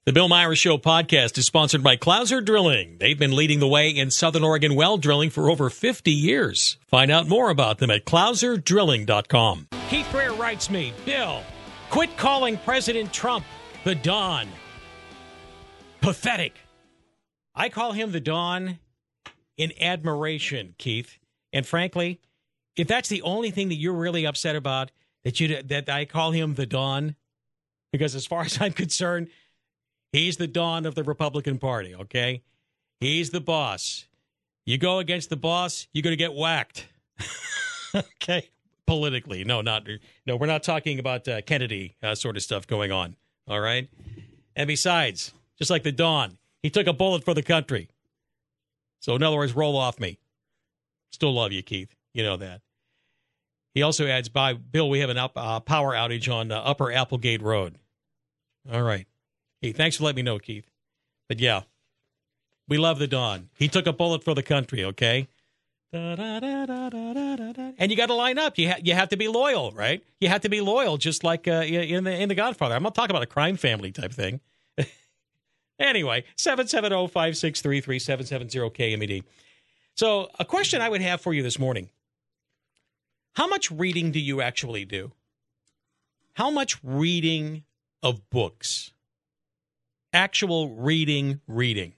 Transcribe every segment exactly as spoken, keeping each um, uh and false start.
The Bill Myers Show podcast is sponsored by Clouser Drilling. They've been leading the way in Southern Oregon well drilling for over fifty years. Find out more about them at clouser drilling dot com. Keith Greer writes me, Bill, quit calling President Trump the Don. Pathetic. I call him the Don in admiration, Keith. And frankly, if that's the only thing that you're really upset about, that you that I call him the Don, because as far as I'm concerned, he's the Don of the Republican Party, okay? He's the boss. You go against the boss, you're going to get whacked. Okay? Politically. No, not no. We're not talking about uh, Kennedy uh, sort of stuff going on, all right? And besides, just like the Don, he took a bullet for the country. So in other words, roll off me. Still love you, Keith. You know that. He also adds, by Bill, we have a up, uh, power outage on uh, Upper Applegate Road. All right. Hey, thanks for letting me know, Keith. But yeah, we love the Don. He took a bullet for the country, okay? Da, da, da, da, da, da, da. And you got to line up. You ha- you have to be loyal, right? You have to be loyal, just like uh, in the in the Godfather. I'm not talking about a crime family type thing. Anyway, seven seven zero, five six three, three seven seven zero K M E D. So a question I would have for you this morning. How much reading do you actually do? How much reading of books? Actual reading, reading.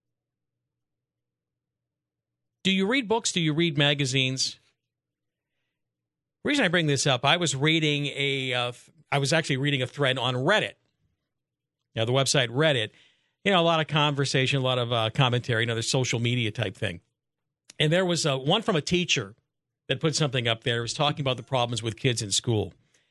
Do you read books? Do you read magazines? The reason I bring this up, I was reading a, uh, I was actually reading a thread on Reddit. Now, the website Reddit, you know, a lot of conversation, a lot of uh, commentary, another social media type thing. And there was uh, one from a teacher that put something up there. It was talking about the problems with kids in school.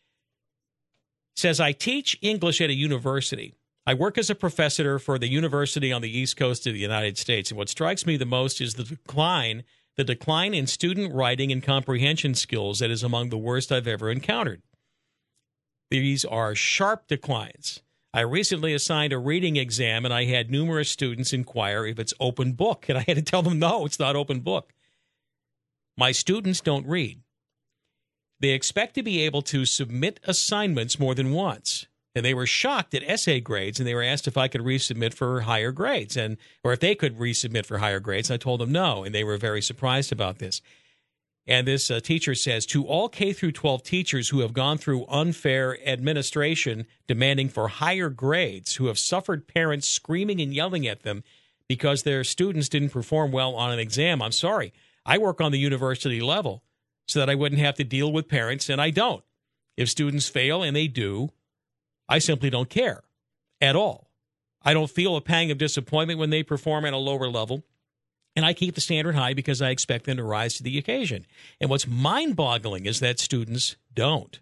It says, I teach English at a university. I work as a professor for the university on the East Coast of the United States. And what strikes me the most is the decline, the decline in student writing and comprehension skills that is among the worst I've ever encountered. These are sharp declines. I recently assigned a reading exam, and I had numerous students inquire if it's open book. And I had to tell them, no, it's not open book. My students don't read. They expect to be able to submit assignments more than once. And they were shocked at essay grades, and they were asked if I could resubmit for higher grades, and or if they could resubmit for higher grades. I told them no, and they were very surprised about this. And this uh, teacher says, to all K through twelve teachers who have gone through unfair administration demanding for higher grades, who have suffered parents screaming and yelling at them because their students didn't perform well on an exam, I'm sorry. I work on the university level so that I wouldn't have to deal with parents, and I don't. If students fail, and they do, I simply don't care at all. I don't feel a pang of disappointment when they perform at a lower level, and I keep the standard high because I expect them to rise to the occasion. And what's mind-boggling is that students don't.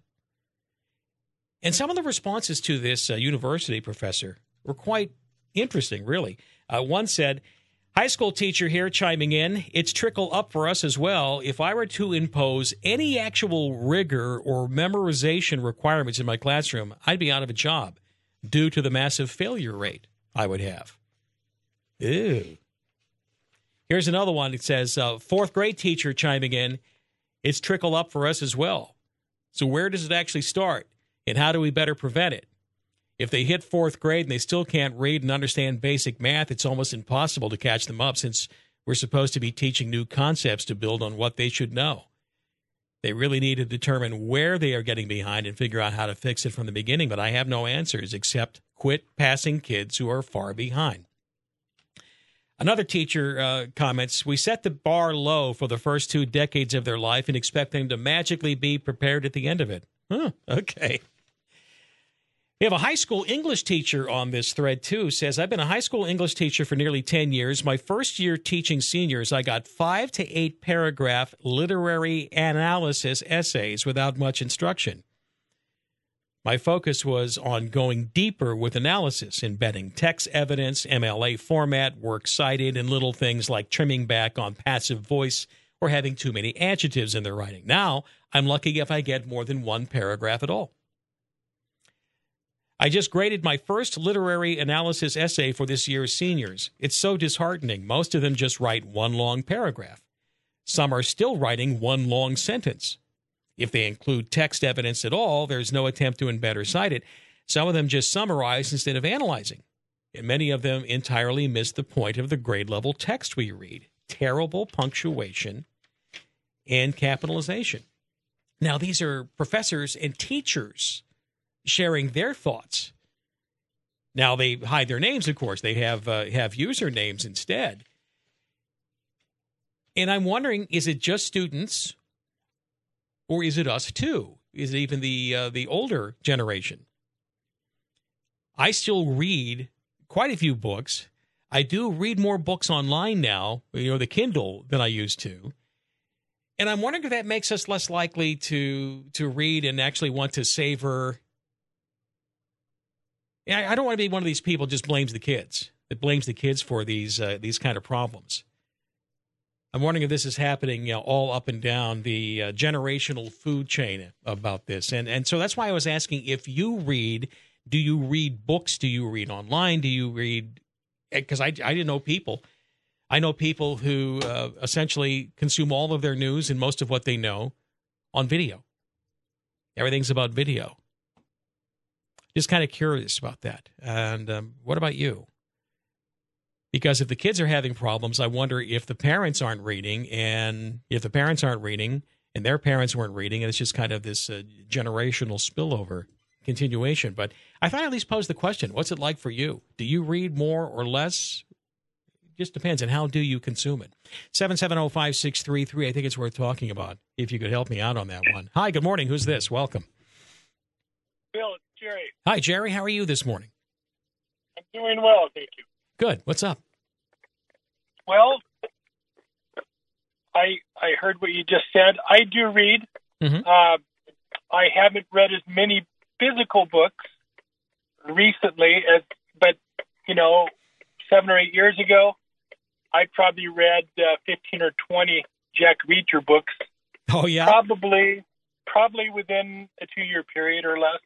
And some of the responses to this uh, university professor were quite interesting, really. Uh, one said, high school teacher here chiming in, it's trickle up for us as well. If I were to impose any actual rigor or memorization requirements in my classroom, I'd be out of a job due to the massive failure rate I would have. Ew. Here's another one. It says, uh, fourth grade teacher chiming in, it's trickle up for us as well. So where does it actually start, and how do we better prevent it? If they hit fourth grade and they still can't read and understand basic math, it's almost impossible to catch them up since we're supposed to be teaching new concepts to build on what they should know. They really need to determine where they are getting behind and figure out how to fix it from the beginning, but I have no answers except quit passing kids who are far behind. Another teacher uh, comments, we set the bar low for the first two decades of their life and expect them to magically be prepared at the end of it. Huh, okay. We have a high school English teacher on this thread, too, says, I've been a high school English teacher for nearly ten years. My first year teaching seniors, I got five to eight paragraph literary analysis essays without much instruction. My focus was on going deeper with analysis, embedding text evidence, M L A format, works cited, and little things like trimming back on passive voice or having too many adjectives in their writing. Now, I'm lucky if I get more than one paragraph at all. I just graded my first literary analysis essay for this year's seniors. It's so disheartening. Most of them just write one long paragraph. Some are still writing one long sentence. If they include text evidence at all, there's no attempt to embed or cite it. Some of them just summarize instead of analyzing. And many of them entirely miss the point of the grade level text we read. Terrible punctuation and capitalization. Now, these are professors and teachers sharing their thoughts. Now, they hide their names, of course. They have uh, have usernames instead. And I'm wondering, is it just students, or is it us too? Is it even the uh, the older generation? I still read quite a few books. I do read more books online now, you know, the Kindle, than I used to. And I'm wondering if that makes us less likely to to read and actually want to savor. I don't want to be one of these people who just blames the kids, that blames the kids for these uh, these kind of problems. I'm wondering if this is happening, you know, all up and down the uh, generational food chain about this. And and so that's why I was asking, if you read, do you read books? Do you read online? Do you read? Because I, I didn't know people. I know people who uh, essentially consume all of their news and most of what they know on video. Everything's about video. Just kind of curious about that. And um, what about you? Because if the kids are having problems, I wonder if the parents aren't reading, and if the parents aren't reading and their parents weren't reading, and it's just kind of this uh, generational spillover continuation. But I thought I'd at least pose the question, what's it like for you? Do you read more or less? It just depends. And how do you consume it? seven seven zero, five six three three, I think it's worth talking about, if you could help me out on that one. Hi, good morning. Who's this? Welcome. Bill, it's Jerry. Hi, Jerry. How are you this morning? I'm doing well, thank you. Good. What's up? Well, I I heard what you just said. I do read. Mm-hmm. Uh, I haven't read as many physical books recently as, but you know, seven or eight years ago, I probably read uh, fifteen or twenty Jack Reacher books. Oh yeah. Probably, probably within a two-year period or less.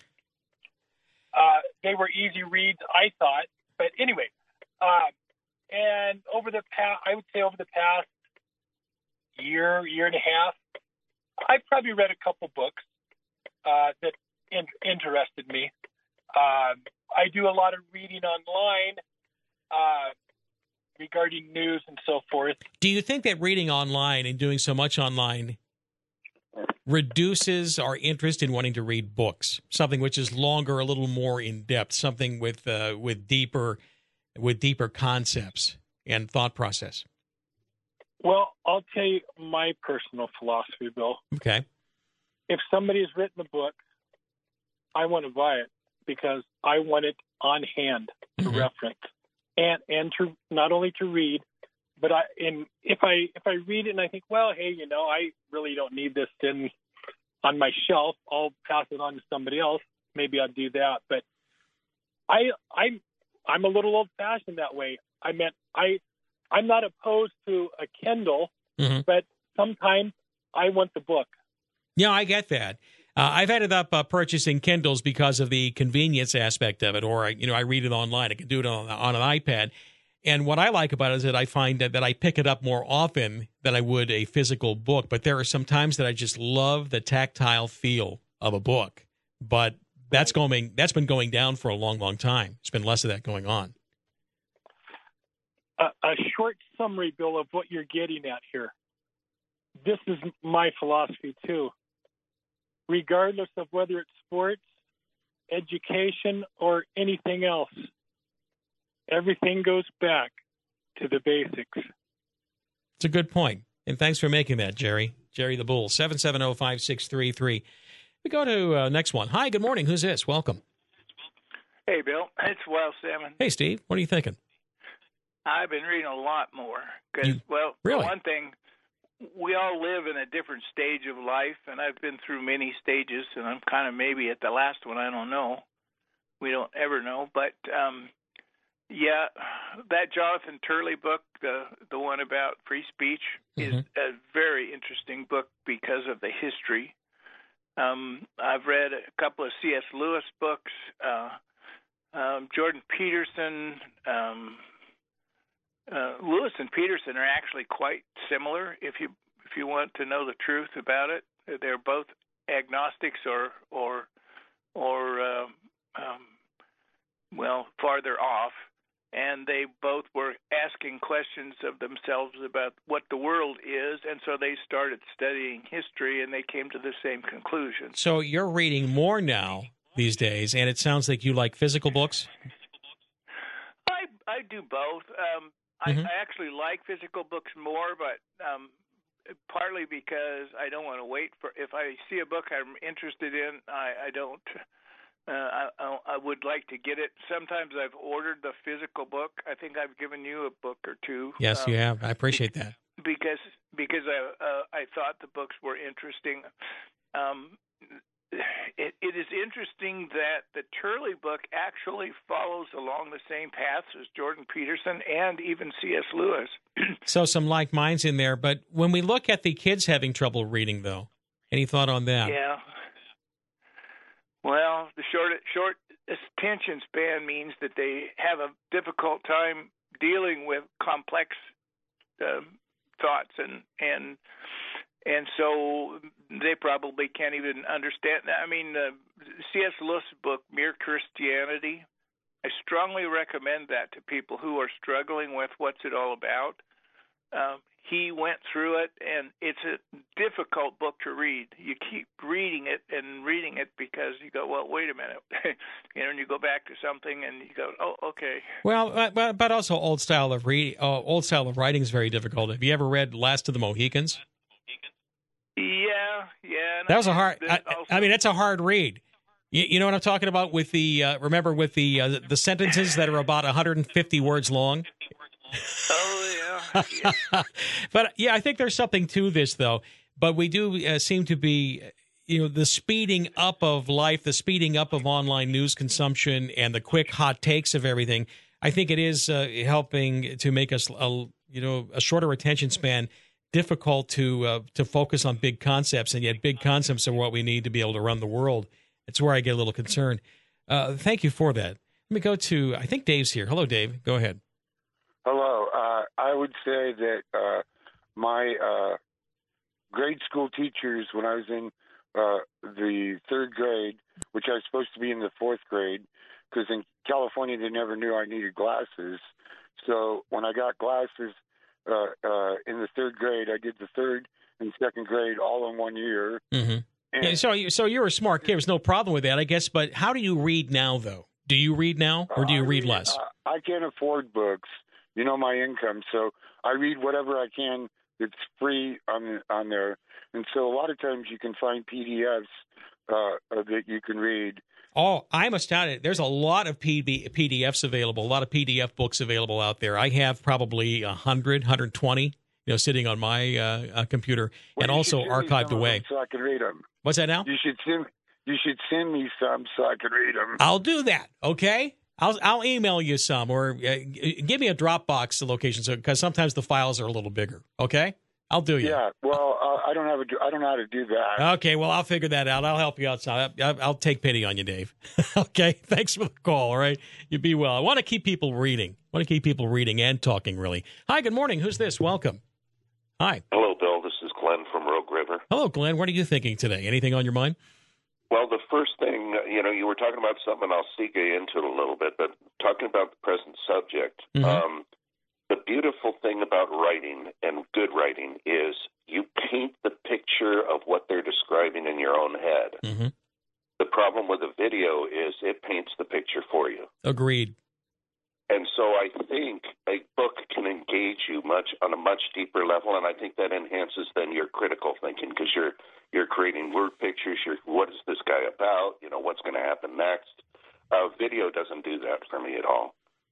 Uh, they were easy reads, I thought. But anyway, uh, and over the past, I would say over the past year, year and a half, I've probably read a couple books uh, that in, interested me. Uh, I do a lot of reading online uh, regarding news and so forth. Do you think that reading online and doing so much online reduces our interest in wanting to read books, something which is longer, a little more in depth, something with uh, with deeper with deeper concepts and thought process? Well, I'll tell you my personal philosophy, Bill. Okay. If somebody has written a book, I want to buy it because I want it on hand to Mm-hmm. reference and and to not only to read, but I and if I if I read it and I think, well, hey, you know, I really don't need this in on my shelf. I'll pass it on to somebody else. Maybe I'll do that. But I I'm I'm a little old fashioned that way. I meant I I'm not opposed to a Kindle, Mm-hmm. but sometimes I want the book. Yeah, I get that. Uh, I've ended up uh, purchasing Kindles because of the convenience aspect of it, or I, you know, I read it online. I can do it on, on an iPad. And what I like about it is that I find that, that I pick it up more often than I would a physical book. But there are some times that I just love the tactile feel of a book. But that's going that's been going down for a long, long time. There's been less of that going on. A, a short summary, Bill, of what you're getting at here. This is my philosophy, too. Regardless of whether it's sports, education, or anything else, everything goes back to the basics. It's a good point. And thanks for making that, Jerry. Jerry the Bull, seven seven zero, five six three three. We go to uh, next one. Hi, good morning. Who's this? Welcome. Hey, Bill. It's Wild Salmon. Hey, Steve. What are you thinking? I've been reading a lot more. Because, You- well, really? for one thing, we all live in a different stage of life, and I've been through many stages, and I'm kind of maybe at the last one. I don't know. We don't ever know. But, um, yeah, that Jonathan Turley book, the the one about free speech, Mhm. is a very interesting book because of the history. Um, I've read a couple of C S. Lewis books, uh, um, Jordan Peterson. Um, uh, Lewis and Peterson are actually quite similar. If you if you want to know the truth about it, they're both agnostics or or or uh, um, well, farther off. And they both were asking questions of themselves about what the world is, and so they started studying history, and they came to the same conclusion. So you're reading more now these days, and it sounds like you like physical books? I I do both. Um, mm-hmm. I, I actually like physical books more, but um, partly because I don't want to wait for. If I see a book I'm interested in, I, I don't. Uh, I, I would like to get it. Sometimes I've ordered the physical book. I think I've given you a book or two. Yes, um, you have. I appreciate that. Because because I uh, I thought the books were interesting. Um, it, it is interesting that the Turley book actually follows along the same paths as Jordan Peterson and even C S. Lewis. So some like minds in there. But when we look at the kids having trouble reading, though, any thought on that? Yeah. Well, the short short attention span means that they have a difficult time dealing with complex uh, thoughts, and and and so they probably can't even understand. I mean, uh, C S. Lewis' book, Mere Christianity, I strongly recommend that to people who are struggling with what's it all about. Um, he went through it, and it's a difficult book to read. You keep reading it and reading it because you go, well, wait a minute. you know, and you go back to something, and you go, oh, okay. Well, but but also old style of reading, uh, old style of writing is very difficult. Have you ever read Last of the Mohicans? Yeah, yeah. That was a hard. I, I mean, that's a hard read. You, you know what I'm talking about with the uh, remember with the uh, the sentences that are about one hundred fifty words long. Oh yeah. yeah. But yeah, I think there's something to this though. But we do uh, seem to be, you know, the speeding up of life, the speeding up of online news consumption, and the quick hot takes of everything. I think it is uh, helping to make us, a, you know, a shorter attention span. Difficult to uh, to focus on big concepts, and yet big concepts are what we need to be able to run the world. It's where I get a little concerned. Uh, thank you for that. Let me go to, I think Dave's here. Hello, Dave. Go ahead. Hello. Uh, I would say that uh, my uh, grade school teachers, when I was in uh, the third grade, which I was supposed to be in the fourth grade, because in California they never knew I needed glasses. So when I got glasses uh, uh, in the third grade, I did the third and second grade all in one year. Mm-hmm. Yeah, so, you, so you're a smart kid. There's no problem with that, I guess. But how do you read now, though? Do you read now, or do you uh, read read, less? Uh, I can't afford books. You know my income, so I read whatever I can that's free on on there. And so a lot of times you can find P D Fs uh, that you can read. Oh, I'm astounded. There's a lot of P D Fs available, a lot of P D F books available out there. I have probably one hundred, one hundred twenty, you know, sitting on my uh, uh, computer, well, and also archived away. So I can read them. What's that now? You should send you should send me some so I can read them. I'll do that. Okay. I'll I'll email you some, or uh, give me a Dropbox location, so because sometimes the files are a little bigger. Okay, I'll do you. Yeah. Well, uh, I don't have a I don't know how to do that. Okay. Well, I'll figure that out. I'll help you out. I'll, I'll take pity on you, Dave. Okay. Thanks for the call. All right. You be well. I want to keep people reading. I want to keep people reading and talking. Really. Hi. Good morning. Who's this? Welcome. Hi. Hello, Bill. This is Glenn from Rogue River. Hello, Glenn. What are you thinking today? Anything on your mind? Well, the first thing, you know, you were talking about something, I'll segue into it a little bit, but talking about the present subject, mm-hmm. um, the beautiful thing about writing and good writing is you paint the picture of what they're describing in your own head. Mm-hmm. The problem with a video is it paints the picture for you. Agreed. And so I think a book can engage you much on a much deeper level, and I think that enhances then your critical thinking because you're you're creating word pictures. You're, what is this guy about? You know, what's going to happen next? Uh, video doesn't do that for me at all.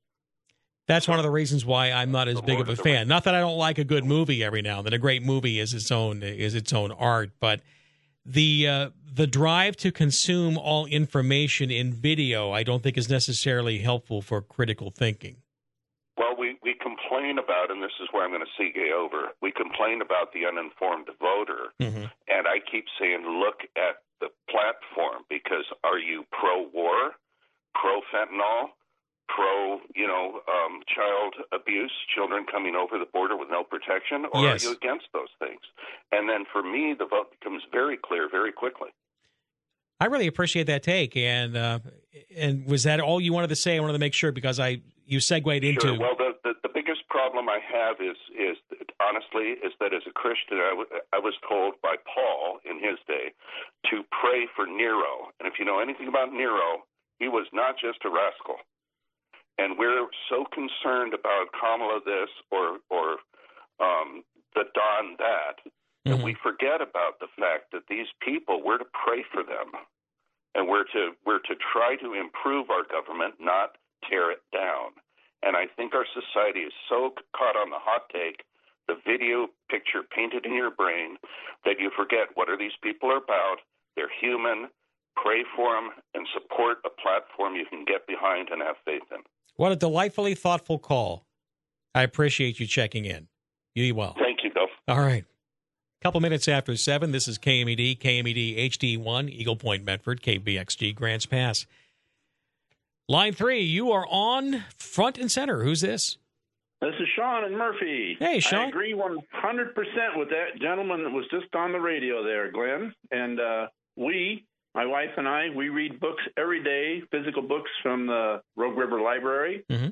That's one of the reasons why I'm not as big of a fan. Not that I don't like a good movie every now and then. A great movie is its own is its own art, but the uh, the drive to consume all information in video, I don't think is necessarily helpful for critical thinking. Well, we, we complain about, and this is where I'm going to segue over, we complain about the uninformed voter, mm-hmm. and I keep saying look at the platform, because are you pro-war, pro-fentanyl, pro, you know, um, child abuse, children coming over the border with no protection, or yes. are you against those things? And then for me, the vote becomes very clear very quickly. I really appreciate that take. And uh, and was that all you wanted to say? I wanted to make sure because I you segued into. Sure. Well, the, the, the biggest problem I have is, is honestly, is that as a Christian, I, w- I was told by Paul in his day to pray for Nero. And if you know anything about Nero, he was not just a rascal. And we're so concerned about Kamala this or, or um, the Don that, that mm-hmm. we forget about the fact that these people, we're to pray for them. And we're to we're to try to improve our government, not tear it down. And I think our society is so caught on the hot take, the video picture painted in your brain, that you forget what are these people about. They're human. Pray for them and support a platform you can get behind and have faith in. What a delightfully thoughtful call. I appreciate you checking in. You be well. Thank you, Bill. All right. Couple minutes after seven, this is K M E D, K M E D H D one, Eagle Point, Medford, K B X G, Grants Pass. Line three, you are on front and center. Who's this? This is Sean and Murphy. Hey, Sean. I agree one hundred percent with that gentleman that was just on the radio there, Glenn. And uh, we, my wife and I, we read books every day, physical books from the Rogue River Library. Mm-hmm.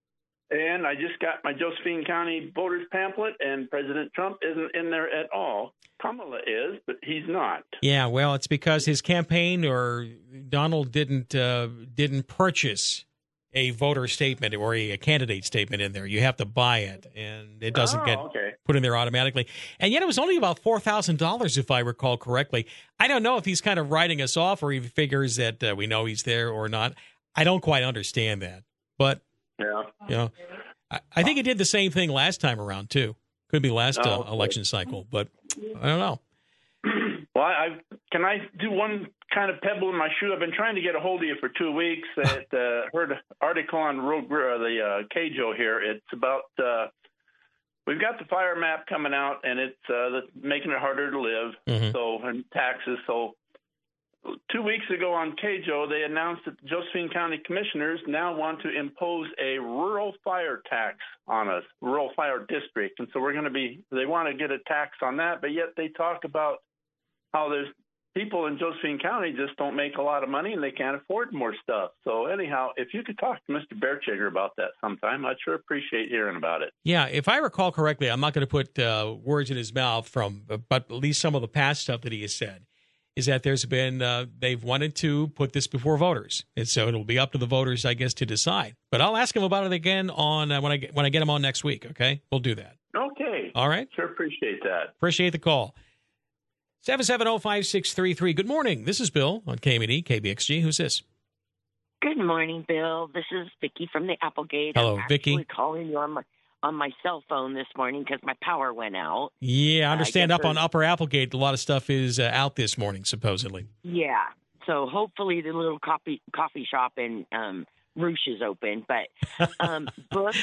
And I just got my Josephine County voters pamphlet, and President Trump isn't in there at all. Kamala is, but he's not. Yeah, well, it's because his campaign or Donald didn't uh, didn't purchase a voter statement or a, a candidate statement in there. You have to buy it, and it doesn't oh, get okay. put in there automatically. And yet it was only about four thousand dollars, if I recall correctly. I don't know if he's kind of writing us off or he figures that uh, we know he's there or not. I don't quite understand that. But, yeah. you know, I, I think he did the same thing last time around, too. Could be last uh, oh, election cycle, but I don't know. Well, I can I do one kind of pebble in my shoe? I've been trying to get a hold of you for two weeks. I uh, heard an article on Rogue, uh, the uh, K J O here. It's about uh, we've got the fire map coming out, and it's uh, making it harder to live. Mm-hmm. So and taxes. So two weeks ago on K J O, they announced that the Josephine County Commissioners now want to impose a rural fire tax on us, rural fire district. And so we're going to be, they want to get a tax on that, but yet they talk about how there's people in Josephine County just don't make a lot of money and they can't afford more stuff. So anyhow, if you could talk to Mister Bearchigger about that sometime, I'd sure appreciate hearing about it. Yeah, if I recall correctly, I'm not going to put uh, words in his mouth from, but at least some of the past stuff that he has said, is that there's been, uh, they've wanted to put this before voters. And so it'll be up to the voters, I guess, to decide. But I'll ask him about it again on uh, when I get, when I get him on next week, okay? We'll do that. Okay. All right? Sure appreciate that. Appreciate the call. seven seven zero, five six three three. Good morning. This is Bill on K M E D, K B X G. Who's this? Good morning, Bill. This is Vicki from the Applegate. Hello, I'm Vicki. actually calling you on my on my cell phone this morning because my power went out. Yeah, I understand uh, up on Upper Applegate, a lot of stuff is uh, out this morning, supposedly. Yeah. So hopefully the little coffee coffee shop in um, Roosh is open. But um, books,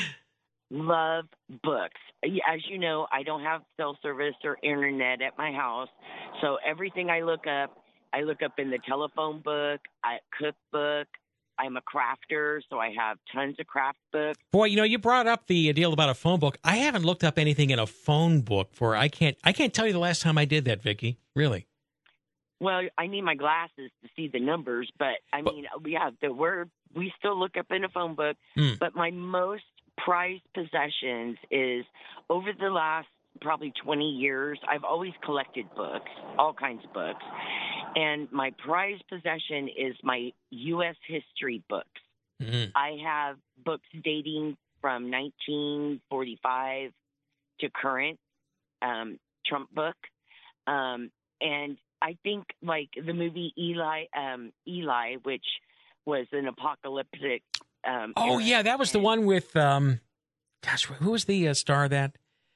love books. As you know, I don't have cell service or internet at my house. So everything I look up, I look up in the telephone book, I cookbook. I'm a crafter, so I have tons of craft books. Boy, you know, you brought up the deal about a phone book. I haven't looked up anything in a phone book for. I can't. I can't tell you the last time I did that, Vicki. Really. Well, I need my glasses to see the numbers, but I but, mean, we have the word. We still look up in a phone book. Mm. But my most prized possessions is over the last probably twenty years. I've always collected books, all kinds of books. And my prized possession is my U S history books. Mm-hmm. I have books dating from nineteen forty-five to current, um, Trump book. Um, and I think like the movie Eli, um, Eli, which was an apocalyptic. Um, oh, era. yeah, that was the one with, um, gosh, who was the uh, star of that?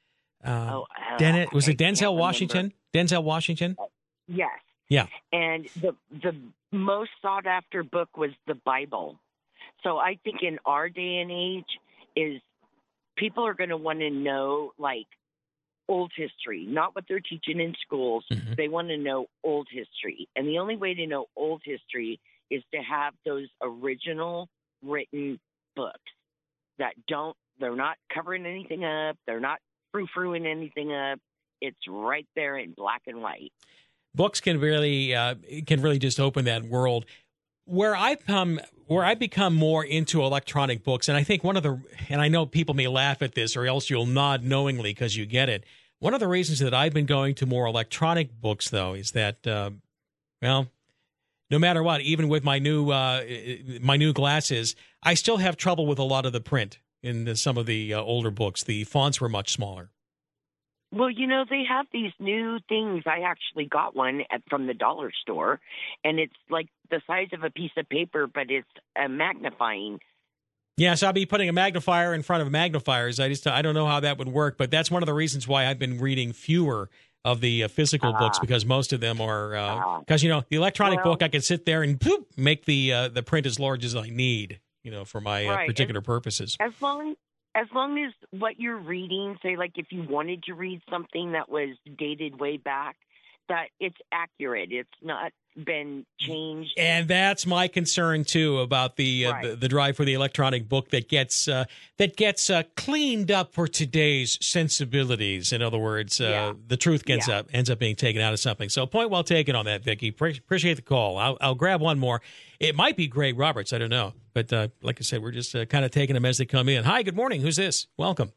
Uh, oh, uh, Den- was it I Denzel Washington? Denzel Washington? Yes. Yeah. And the the most sought after book was the Bible. So I think in our day and age is people are going to want to know like old history, not what they're teaching in schools. Mm-hmm. They want to know old history. And the only way to know old history is to have those original written books that don't, they're not covering anything up. They're not frou-frouing anything up. It's right there in black and white. books can really uh, can really just open that world. Where I come, where I become more into electronic books, and I think one of the, and I know people may laugh at this, or else you'll nod knowingly because you get it. One of the reasons that I've been going to more electronic books, though, is that, uh, well, no matter what, even with my new uh, my new glasses, I still have trouble with a lot of the print in the, some of the uh, older books. The fonts were much smaller. Well, you know, they have these new things. I actually got one at, from the dollar store, and it's like the size of a piece of paper, but it's a magnifying. Yeah, so I'll be putting a magnifier in front of magnifiers. I just I don't know how that would work, but that's one of the reasons why I've been reading fewer of the uh, physical uh, books, because most of them are because uh, uh, you know, the electronic well, book I can sit there and boop, make the uh, the print as large as I need, you know, for my uh, right. particular as, purposes. As long as long as what you're reading, say, like if you wanted to read something that was dated way back, that it's accurate. It's not been changed. And that's my concern too about the uh, right. the, the drive for the electronic book that gets uh, that gets uh, cleaned up for today's sensibilities. In other words, uh, yeah. the truth ends yeah. up ends up being taken out of something. So point well taken on that, Vicki. Pre- appreciate the call. I'll, I'll grab one more. It might be Greg Roberts. I don't know, but uh, like I said, we're just uh, kind of taking them as they come in. Hi, good morning. Who's this? Welcome.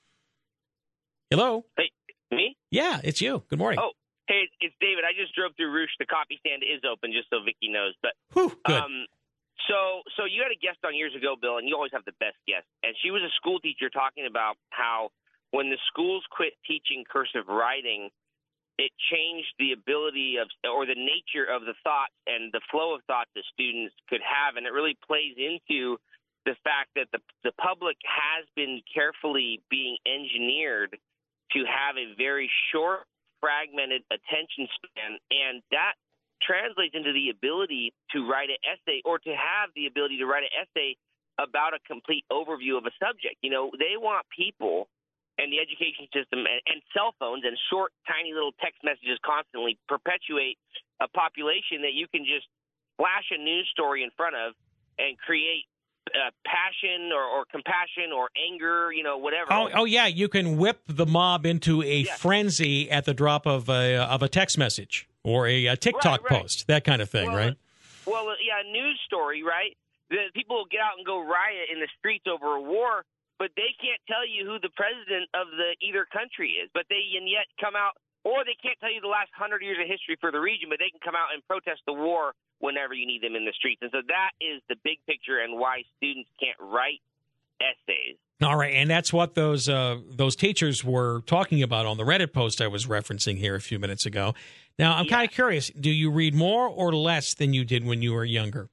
Hello. Hey, me? Yeah, it's you. Good morning. Oh. Hey, it's David. I just drove through Roosh. The copy stand is open, just so Vicki knows. But Whew, good. Um, so, so you had a guest on years ago, Bill, and you always have the best guests. And she was a school teacher talking about how when the schools quit teaching cursive writing, it changed the ability of or the nature of the thoughts and the flow of thought that students could have. And it really plays into the fact that the the public has been carefully being engineered to have a very short, fragmented attention span, and that translates into the ability to write an essay or to have the ability to write an essay about a complete overview of a subject. You know, they want people and the education system and, and cell phones and short, tiny little text messages constantly perpetuate a population that you can just flash a news story in front of and create Uh, passion or, or compassion or anger, you know, whatever. Oh, oh, yeah, you can whip the mob into a yes. frenzy at the drop of a of a text message or a, a TikTok right, right. post, that kind of thing, well, right? Well, yeah, a news story, right? The people will get out and go riot in the streets over a war, but they can't tell you who the president of the either country is. But they and yet come out, or they can't tell you the last hundred years of history for the region, but they can come out and protest the war whenever you need them in the streets. And so that is the big picture and why students can't write essays. All right, and that's what those uh, those teachers were talking about on the Reddit post I was referencing here a few minutes ago. Now, I'm yeah. kind of curious, do you read more or less than you did when you were younger?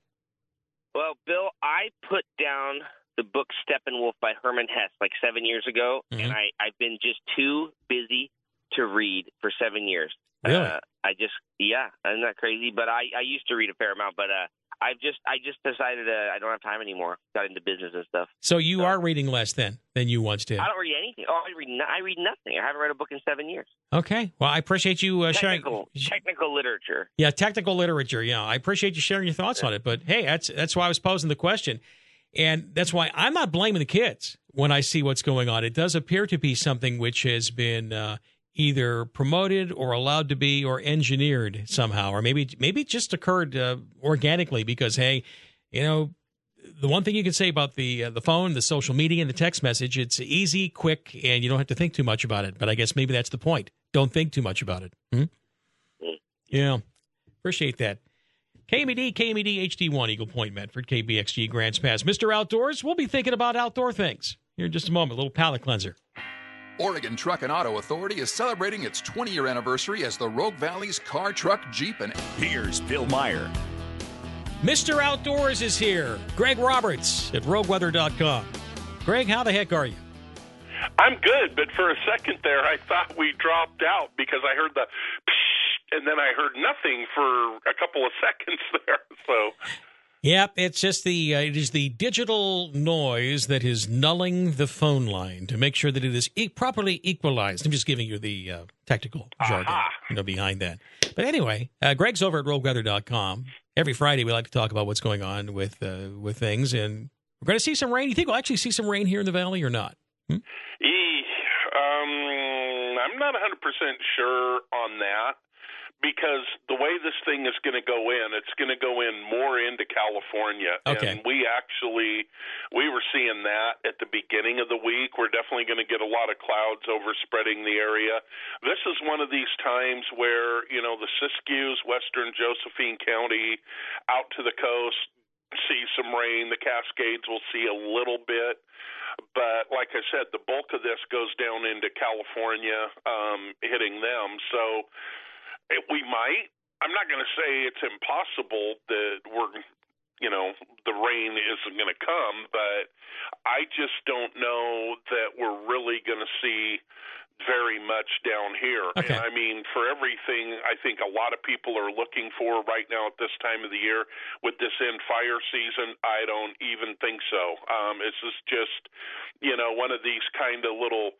Well, Bill, I put down the book Steppenwolf by Herman Hesse like seven years ago, mm-hmm. and I, I've been just too busy to read for seven years. Really? Uh, I just, yeah, isn't that crazy? But I, I used to read a fair amount, but uh, I've just, I just decided uh, I don't have time anymore. Got into business and stuff. So you so, are reading less then than you once did. I don't read anything. Oh, I read, no, I read nothing. I haven't read a book in seven years. Okay. Well, I appreciate you uh, technical, sharing technical literature. Yeah, technical literature. Yeah, I appreciate you sharing your thoughts yeah. on it. But hey, that's that's why I was posing the question, and that's why I'm not blaming the kids when I see what's going on. It does appear to be something which has been Uh, either promoted or allowed to be or engineered somehow, or maybe maybe it just occurred uh, organically because, hey, you know, the one thing you can say about the uh, the phone, the social media, and the text message, it's easy, quick, and you don't have to think too much about it. But I guess maybe that's the point. Don't think too much about it. Hmm? Yeah. Appreciate that. K M E D, K M E D H D one, Eagle Point, Medford, K B X G, Grants Pass. Mister Outdoors, we'll be thinking about outdoor things here in just a moment. A little palate cleanser. Oregon Truck and Auto Authority is celebrating its twentieth anniversary as the Rogue Valley's car, truck, Jeep, and... Here's Bill Meyer. Mister Outdoors is here. Greg Roberts at rogue weather dot com. Greg, how the heck are you? I'm good, but for a second there, I thought we dropped out because I heard the psh, and then I heard nothing for a couple of seconds there, so... Yep, it's just the uh, it is the digital noise that is nulling the phone line to make sure that it is e- properly equalized. I'm just giving you the uh, technical jargon, you know, behind that. But anyway, uh, Greg's over at rogue weather dot com. Every Friday, we like to talk about what's going on with uh, with things, and we're going to see some rain. You think we'll actually see some rain here in the valley or not? Hmm? E, um, I'm not one hundred percent sure on that. because the way this thing is going to go in, it's going to go in more into California. Okay. And we actually, we were seeing that at the beginning of the week. We're definitely going to get a lot of clouds overspreading the area. This is one of these times where, you know, the Siskiyous, western Josephine County, out to the coast, see some rain. The Cascades will see a little bit. But like I said, the bulk of this goes down into California, um, hitting them. So it, we might. I'm not going to say it's impossible that we're, you know, the rain isn't going to come, but I just don't know that we're really going to see very much down here. Okay. And I mean, for everything I think a lot of people are looking for right now at this time of the year with this end fire season, I don't even think so. Um, it's just, just, you know, one of these kind of little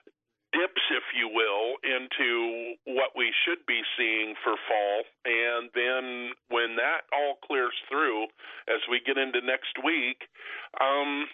dips, if you will, into what we should be seeing for fall. And then when that all clears through as we get into next week, um,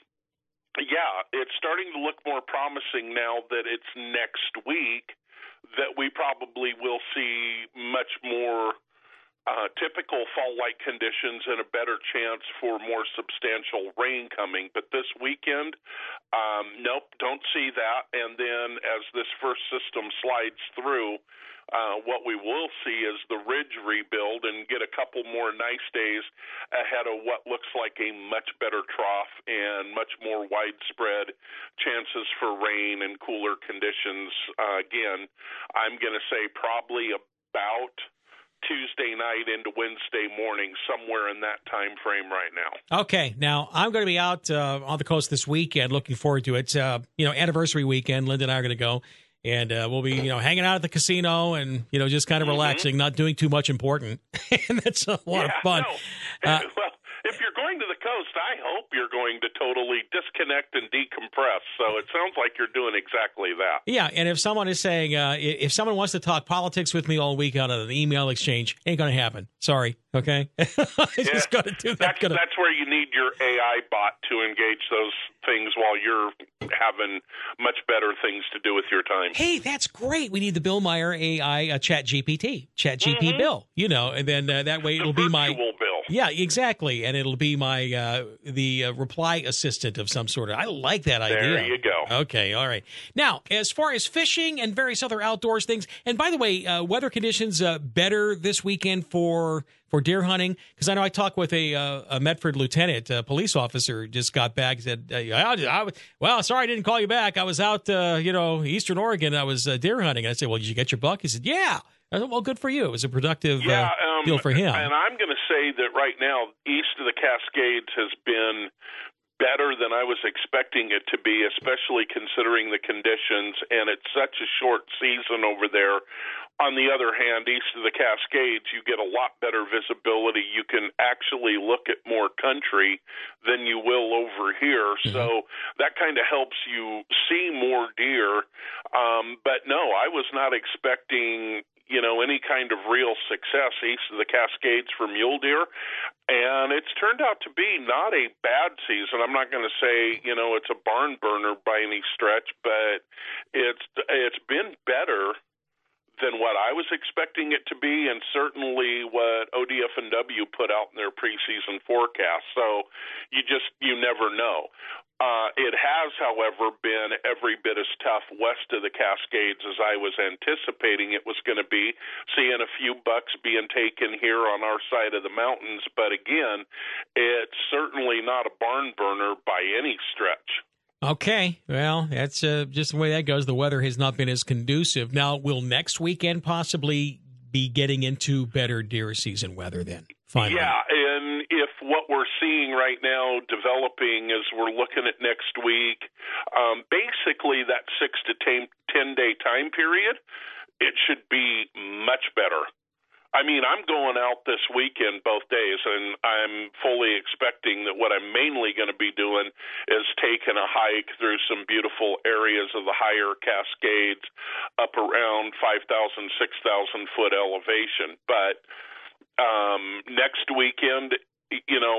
yeah, it's starting to look more promising now that it's next week that we probably will see much more uh, typical fall-like conditions and a better chance for more substantial rain coming. But this weekend, um, nope, don't see that. And then as this first system slides through, uh, what we will see is the ridge rebuild and get a couple more nice days ahead of what looks like a much better trough and much more widespread chances for rain and cooler conditions. Uh, again, I'm going to say probably about Tuesday night into Wednesday morning, somewhere in that time frame right now. Okay. Now, I'm going to be out uh, on the coast this weekend. Looking forward to it. Uh, you know, anniversary weekend. Linda and I are going to go. And uh, we'll be, you know, hanging out at the casino and, you know, just kind of relaxing, mm-hmm. not doing too much important. And that's a lot yeah, of fun. No. Uh, well, if you're going to the coast, I hope you're going to totally disconnect and decompress. So it sounds like you're doing exactly that. Yeah, and if someone is saying, uh, if someone wants to talk politics with me all week on an email exchange, ain't going to happen. Sorry, okay? I yeah, just got to do that. That's, gotta... that's where you need your A I bot to engage those things while you're having much better things to do with your time. Hey, that's great. We need the Bill Meyer A I uh, Chat G P T, Chat G P T mm-hmm. Bill, you know, and then uh, that way the it'll be my Bill. Yeah, exactly, and it'll be my uh, the uh, reply assistant of some sort. I like that idea. There you go. Okay, all right. Now, as far as fishing and various other outdoors things, and by the way, uh, weather conditions uh, better this weekend for for deer hunting, because I know I talked with a, uh, a Medford lieutenant, a police officer, just got back. Said, uh, I, I, "Well, sorry, I didn't call you back. I was out, uh, you know, Eastern Oregon. I was uh, deer hunting." And I said, "Well, did you get your buck?" He said, "Yeah." I said, well, good for you. It was a productive yeah, uh, um, deal for him. And I'm going to say that right now, east of the Cascades has been better than I was expecting it to be, especially considering the conditions, and it's such a short season over there. On the other hand, east of the Cascades, you get a lot better visibility. You can actually look at more country than you will over here. Mm-hmm. So that kind of helps you see more deer. Um, but no, I was not expecting, you know, any kind of real success east of the Cascades for mule deer. And it's turned out to be not a bad season. I'm not going to say, you know, it's a barn burner by any stretch, but it's it's been better than what I was expecting it to be, and certainly what O D F and W put out in their preseason forecast. So you just, you never know. Uh, it has, however, been every bit as tough west of the Cascades as I was anticipating it was going to be, seeing a few bucks being taken here on our side of the mountains. But again, it's certainly not a barn burner by any stretch. Okay, well, that's uh, just the way that goes. The weather has not been as conducive. Now, will next weekend possibly be getting into better deer season weather then? Finally. Yeah, and if what we're seeing right now developing as we're looking at next week, um, basically that six to ten, ten day time period, it should be much better. I mean, I'm going out this weekend both days, and I'm fully expecting that what I'm mainly going to be doing is taking a hike through some beautiful areas of the higher Cascades up around five thousand, six thousand foot elevation. But um, next weekend, you know,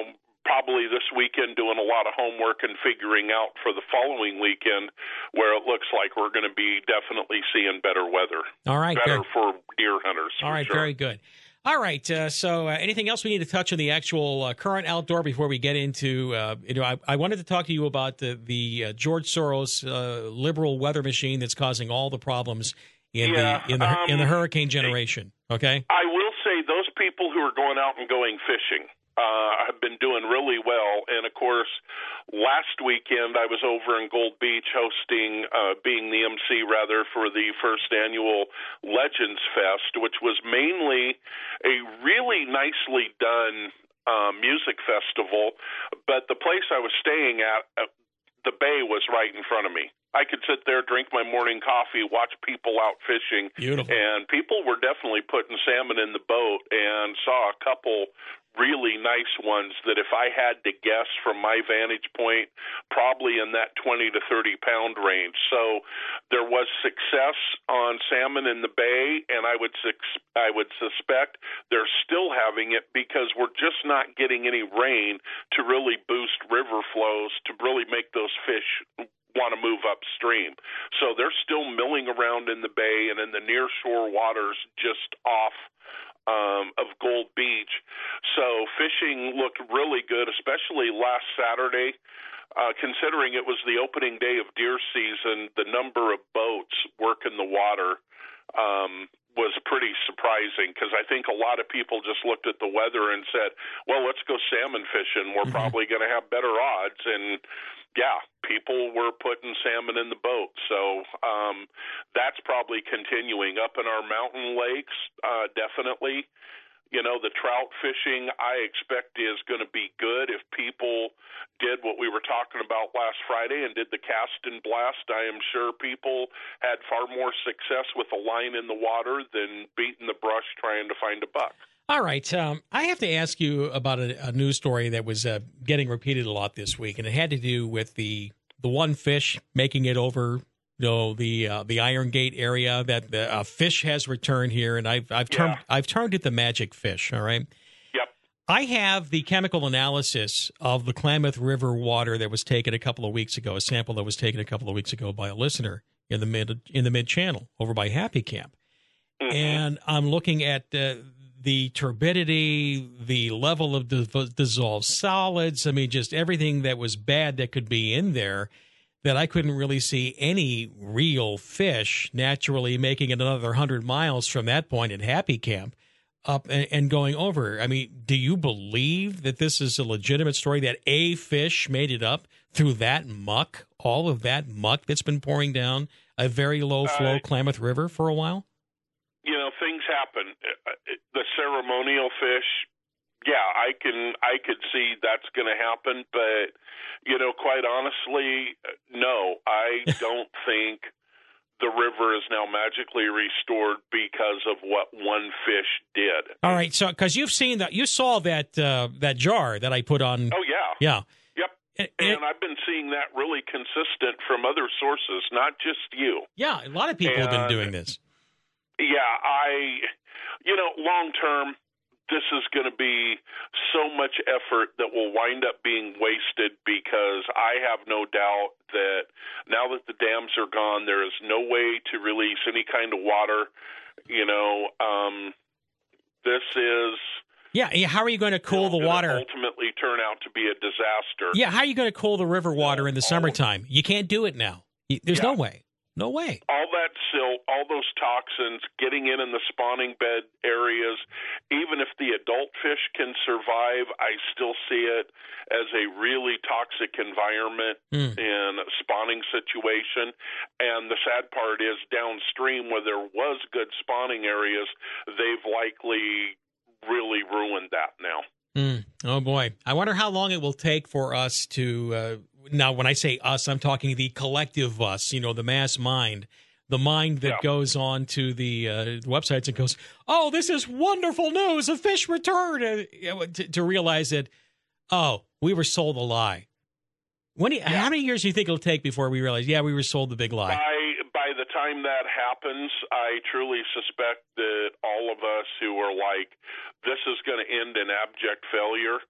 probably this weekend doing a lot of homework and figuring out for the following weekend where it looks like we're going to be definitely seeing better weather. All right. Better very, for deer hunters. All right. Sure. Very good. All right. Uh, so uh, anything else we need to touch on the actual uh, current outdoor before we get into, uh, you know, I, I wanted to talk to you about the, the uh, George Soros uh, liberal weather machine that's causing all the problems in yeah, the in the um, in the hurricane generation. Okay. I will say those people who are going out and going fishing uh, have been doing really well. And of course, last weekend I was over in Gold Beach hosting, uh, being the M C rather, for the first annual Legends Fest, which was mainly a really nicely done uh, music festival. But the place I was staying at, uh, the bay was right in front of me. I could sit there, drink my morning coffee, watch people out fishing. Beautiful. And people were definitely putting salmon in the boat, and saw a couple really nice ones that, if I had to guess from my vantage point, probably in that twenty to thirty pound range. So there was success on salmon in the bay, and I would I would suspect they're still having it because we're just not getting any rain to really boost river flows to really make those fish want to move upstream. So they're still milling around in the bay and in the near shore waters just off Um, of Gold Beach. So fishing looked really good, especially last Saturday. Uh, considering it was the opening day of deer season, the number of boats working the water um, was pretty surprising, because I think a lot of people just looked at the weather and said, well, let's go salmon fishing. We're mm-hmm. probably going to have better odds. And yeah, people were putting salmon in the boat. So um, that's probably continuing. Up in our mountain lakes, uh, definitely. You know, the trout fishing, I expect, is going to be good if people did what we were talking about last Friday and did the cast and blast. I am sure people had far more success with a line in the water than beating the brush trying to find a buck. All right. Um, I have to ask you about a, a news story that was uh, getting repeated a lot this week, and it had to do with the the one fish making it over, you know, the uh, the Iron Gate area. That the uh, fish has returned here, and I've I've termed yeah. I've termed it the magic fish. All right. Yep. I have the chemical analysis of the Klamath River water that was taken a couple of weeks ago. A sample that was taken a couple of weeks ago by a listener in the mid in the mid channel over by Happy Camp, mm-hmm. and I'm looking at uh, the turbidity, the level of dis- dissolved solids. I mean, just everything that was bad that could be in there, that I couldn't really see any real fish naturally making it another one hundred miles from that point at Happy Camp up and, and going over. I mean, do you believe that this is a legitimate story, that a fish made it up through that muck, all of that muck that's been pouring down a very low flow uh, Klamath River for a while? You know, things happen. The ceremonial fish, yeah, I can I could see that's going to happen, but you know, quite honestly, no, I don't think the river is now magically restored because of what one fish did. All right, so because you've seen that, you saw that uh, that jar that I put on. Oh yeah, yeah, yep. And, and I've been seeing that really consistent from other sources, not just you. Yeah, a lot of people and, have been doing this. Yeah, I, you know, long term, this is going to be so much effort that will wind up being wasted, because I have no doubt that now that the dams are gone, there is no way to release any kind of water. You know, um, this is... Yeah, how are you going to cool the water? Ultimately turn out to be a disaster. Yeah, how are you going to cool the river water in the summertime? You can't do it now. There's yeah. no way. No way. All that silt, all those toxins getting in in the spawning bed areas, even if the adult fish can survive, I still see it as a really toxic environment mm. in a spawning situation. And the sad part is, downstream where there was good spawning areas, they've likely really ruined that now. Mm. Oh, boy. I wonder how long it will take for us to... Uh, now, when I say us, I'm talking the collective us, you know, the mass mind, the mind that yeah. goes on to the uh, websites and goes, oh, this is wonderful news, a fish return, uh, to, to realize that, oh, we were sold a lie. When do you, yeah. How many years do you think it'll take before we realize, yeah, we were sold the big lie? By, by the time that happens, I truly suspect that all of us who are like, this is going to end in abject failure,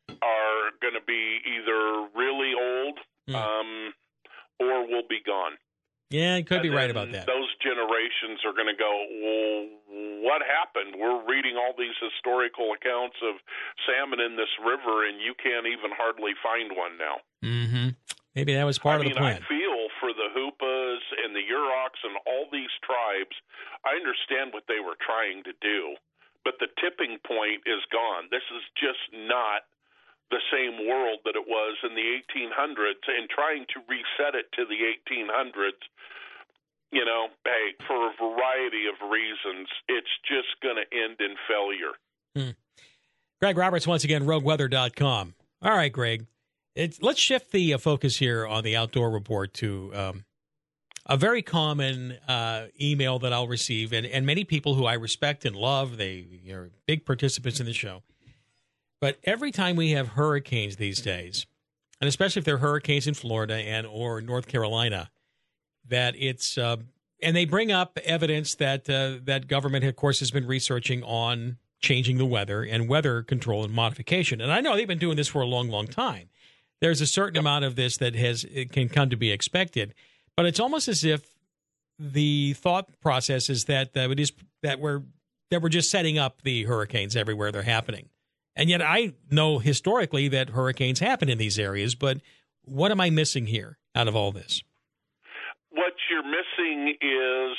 are going to be either really old Mm. um, or will be gone. Yeah, you could be And right then about that. Those generations are going to go, well, what happened? We're reading all these historical accounts of salmon in this river, and you can't even hardly find one now. Mm-hmm. Maybe that was part I of mean, the plan. I feel for the Hoopas and the Yurok and all these tribes. I understand what they were trying to do, but the tipping point is gone. This is just not the same world that it was in the eighteen hundreds, and trying to reset it to the eighteen hundreds, you know, hey, for a variety of reasons, it's just going to end in failure. Hmm. Greg Roberts, once again, rogue weather dot com. All right, Greg, it's, let's shift the uh, focus here on the Outdoor Report to um, a very common uh, email that I'll receive, and, and many people who I respect and love, they are big participants in the show. But every time we have hurricanes these days, and especially if they're hurricanes in Florida and or North Carolina, that it's uh, and they bring up evidence that uh, that government, of course, has been researching on changing the weather and weather control and modification. And I know they've been doing this for a long, long time. There's a certain amount of this that has it can come to be expected, but it's almost as if the thought process is that uh, it is that we're that we're just setting up the hurricanes everywhere they're happening. And yet I know historically that hurricanes happen in these areas, but what am I missing here out of all this? What you're missing is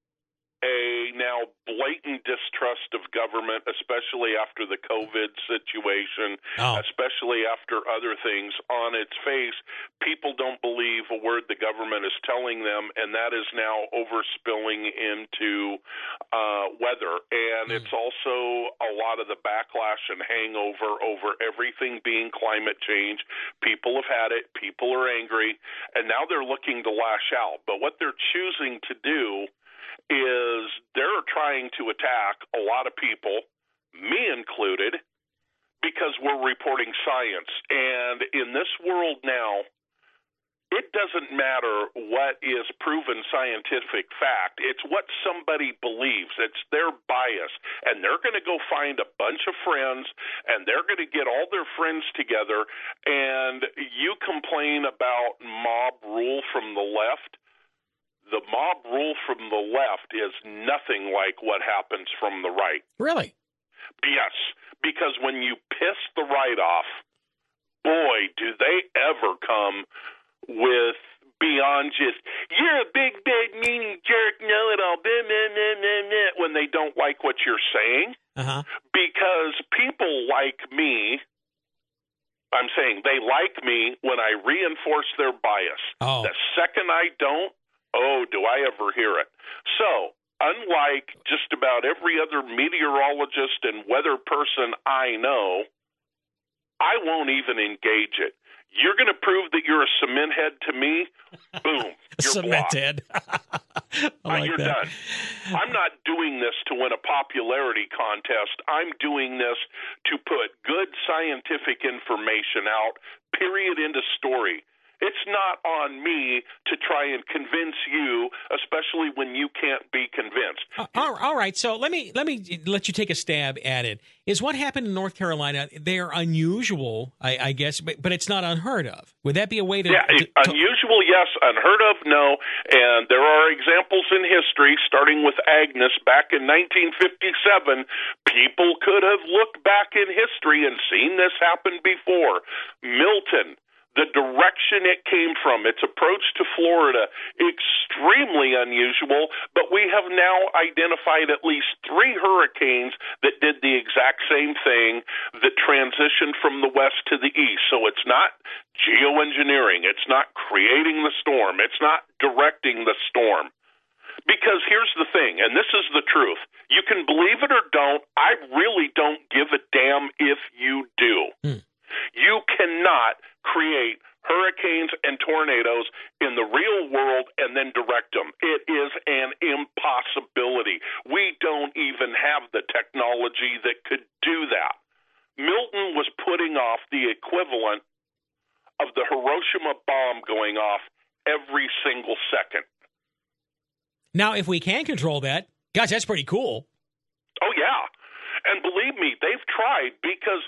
a now blatant distrust of government, especially after the COVID situation, oh. especially after other things. On its face, people don't believe a word the government is telling them, and that is now overspilling into uh, weather. And mm. it's also a lot of the backlash and hangover over everything being climate change. People have had it. People are angry, and now they're looking to lash out. But what they're choosing to do is they're trying to attack a lot of people, me included, because we're reporting science. And in this world now, it doesn't matter what is proven scientific fact. It's what somebody believes. It's their bias. And they're going to go find a bunch of friends, and they're going to get all their friends together, and you complain about mob rule from the left. The mob rule from the left is nothing like what happens from the right. Really? Yes, because when you piss the right off, boy, do they ever come with beyond just, you're a big, bad, meaning jerk, know-it-all, blah, blah, blah, blah, blah, when they don't like what you're saying. Uh-huh. Because people like me, I'm saying they like me when I reinforce their bias. Oh. The second I don't, oh, do I ever hear it? So, unlike just about every other meteorologist and weather person I know, I won't even engage it. You're going to prove that you're a cement head to me? Boom. You're cement blocked. head. I like you're that. done. I'm not doing this to win a popularity contest. I'm doing this to put good scientific information out, period, into story. It's not on me to try and convince you, especially when you can't be convinced. Uh, all right, so let me let me let you take a stab at it. Is what happened in North Carolina? They are unusual, I, I guess, but, but it's not unheard of. Would that be a way to? Yeah, to, to unusual, yes. Unheard of, no. And there are examples in history, starting with Agnes back in nineteen fifty-seven. People could have looked back in history and seen this happen before. Milton. The direction it came from, its approach to Florida, extremely unusual, but we have now identified at least three hurricanes that did the exact same thing, that transitioned from the west to the east. So it's not geoengineering. It's not creating the storm. It's not directing the storm. Because here's the thing, and this is the truth. You can believe it or don't. I really don't give a damn if you do. Hmm. You cannot create hurricanes and tornadoes in the real world and then direct them. It is an impossibility. We don't even have the technology that could do that. Milton was putting off the equivalent of the Hiroshima bomb going off every single second. Now, if we can control that, gosh, that's pretty cool. Oh, yeah. And believe me, they've tried, because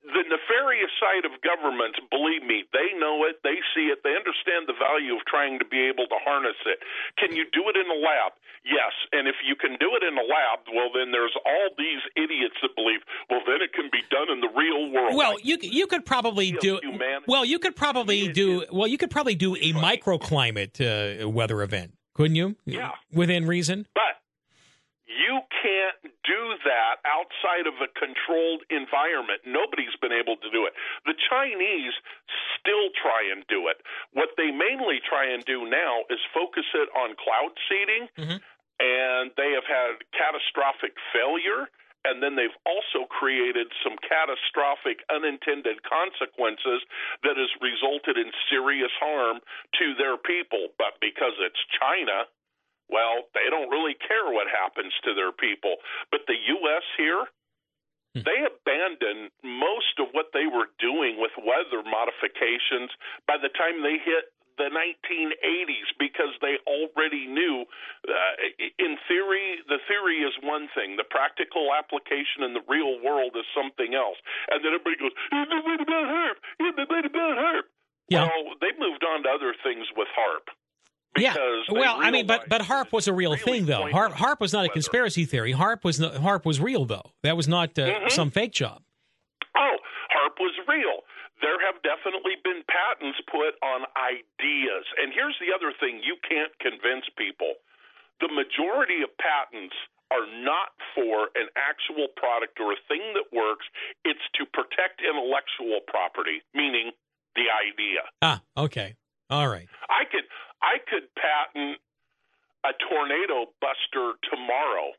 the nefarious side of governments, believe me, they know it, they see it, they understand the value of trying to be able to harness it. Can you do it in a lab? Yes. And if you can do it in a lab, well, then there's all these idiots that believe, well, then it can be done in the real world. Well, you you could probably do humanity. well. You could probably do well. You could probably do a microclimate uh, weather event, couldn't you? Yeah, within reason. But you can't do that outside of a controlled environment. Nobody's been able to do it. The Chinese still try and do it. What they mainly try and do now is focus it on cloud seeding, mm-hmm. and they have had catastrophic failure. And then they've also created some catastrophic unintended consequences that has resulted in serious harm to their people. But because it's China, well, they don't really care what happens to their people. But the U S here, hmm. they abandoned most of what they were doing with weather modifications by the time they hit the nineteen eighties, because they already knew, uh, in theory, the theory is one thing. The practical application in the real world is something else. And then everybody goes, "You've been right about HAARP. You've been right about HAARP." Yeah. Well, they moved on to other things with HAARP. Yeah, well, I mean, but but HAARP was a real really thing, though. HAARP, HAARP was not weather. a conspiracy theory. HAARP was no, HAARP was real, though. That was not uh, mm-hmm. some fake job. Oh, HAARP was real. There have definitely been patents put on ideas. And here's the other thing you can't convince people. The majority of patents are not for an actual product or a thing that works. It's to protect intellectual property, meaning the idea. Ah, okay. All right. I could I could patent a tornado buster tomorrow.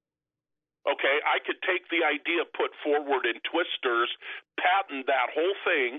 Okay, I could take the idea put forward in Twisters, patent that whole thing,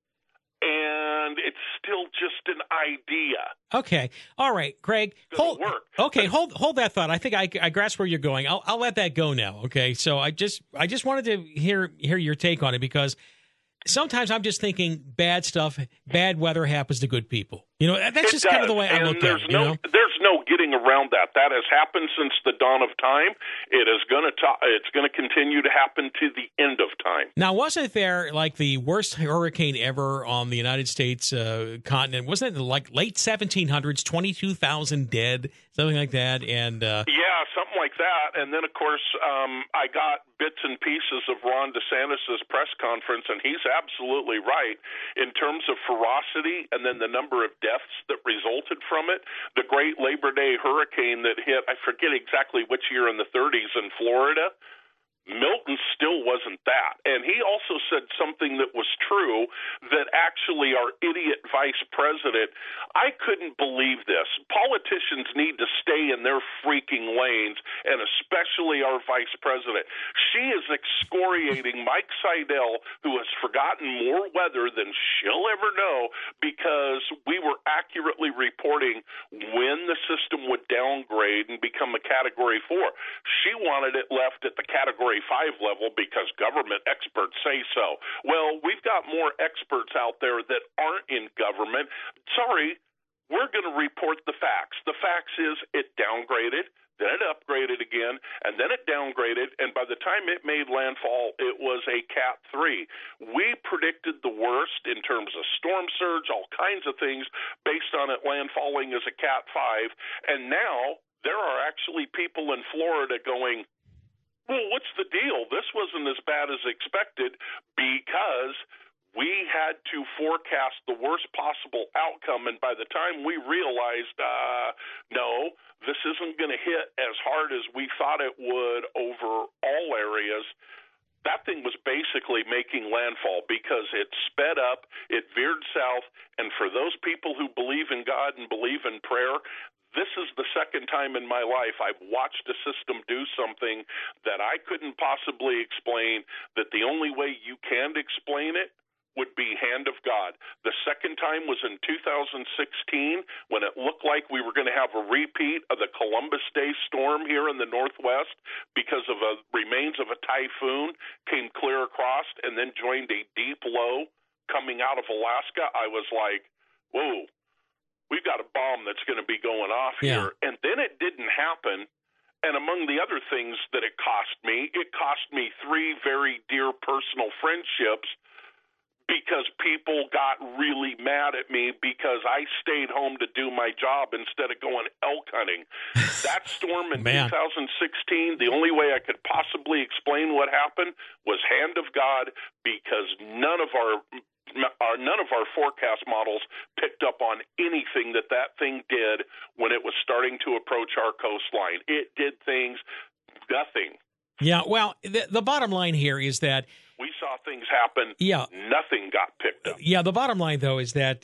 and it's still just an idea. Okay, all right, Greg. Hold, work. Okay, hold hold that thought. I think I, I grasp where you're going. I'll I'll let that go now. Okay, so I just I just wanted to hear hear your take on it, because sometimes I'm just thinking bad stuff, bad weather happens to good people. You know, that's it just does. kind of the way I and look there's at it. No, you know? There's no getting around that. That has happened since the dawn of time. It is going to ta- it's going to continue to happen to the end of time. Now, wasn't there like the worst hurricane ever on the United States uh, continent? Wasn't it like late seventeen hundreds, twenty-two thousand dead, something like that? And uh, yeah, something like that. And then, of course, um, I got bits and pieces of Ron DeSantis' press conference, and he's absolutely right in terms of ferocity and then the number of deaths that resulted from it. The great Labor Day hurricane that hit, I forget exactly which year in the thirties in Florida, Milton still wasn't that. And he also said something that was true, that actually our idiot vice president, I couldn't believe this. Politicians need to stay in their freaking lanes, and especially our vice president. She is excoriating Mike Seidel, who has forgotten more weather than she'll ever know, because we were accurately reporting when the system would downgrade and become a Category four. She wanted it left at the Category five level because government experts say so. Well, we've got more experts out there that aren't in government. Sorry, we're going to report the facts. The facts is it downgraded, then it upgraded again, and then it downgraded, and by the time it made landfall, it was a Cat three. We predicted the worst in terms of storm surge, all kinds of things, based on it landfalling as a Cat five, and now there are actually people in Florida going, well, what's the deal? This wasn't as bad as expected, because we had to forecast the worst possible outcome, and by the time we realized, uh, no, this isn't going to hit as hard as we thought it would over all areas, that thing was basically making landfall because it sped up, it veered south, and for those people who believe in God and believe in prayer, this is the second time in my life I've watched a system do something that I couldn't possibly explain, that the only way you can explain it would be hand of God. The second time was in two thousand sixteen, when it looked like we were going to have a repeat of the Columbus Day storm here in the Northwest because of a remains of a typhoon came clear across and then joined a deep low coming out of Alaska. I was like, whoa. We've got a bomb that's going to be going off yeah. here. And then it didn't happen. And among the other things that it cost me, it cost me three very dear personal friendships because people got really mad at me because I stayed home to do my job instead of going elk hunting. That storm in two thousand sixteen, the only way I could possibly explain what happened was hand of God, because none of our Our, none of our forecast models picked up on anything that that thing did when it was starting to approach our coastline. It did things, nothing. Yeah, well, the, the bottom line here is that we saw things happen. Yeah. Nothing got picked up. Yeah, the bottom line, though, is that,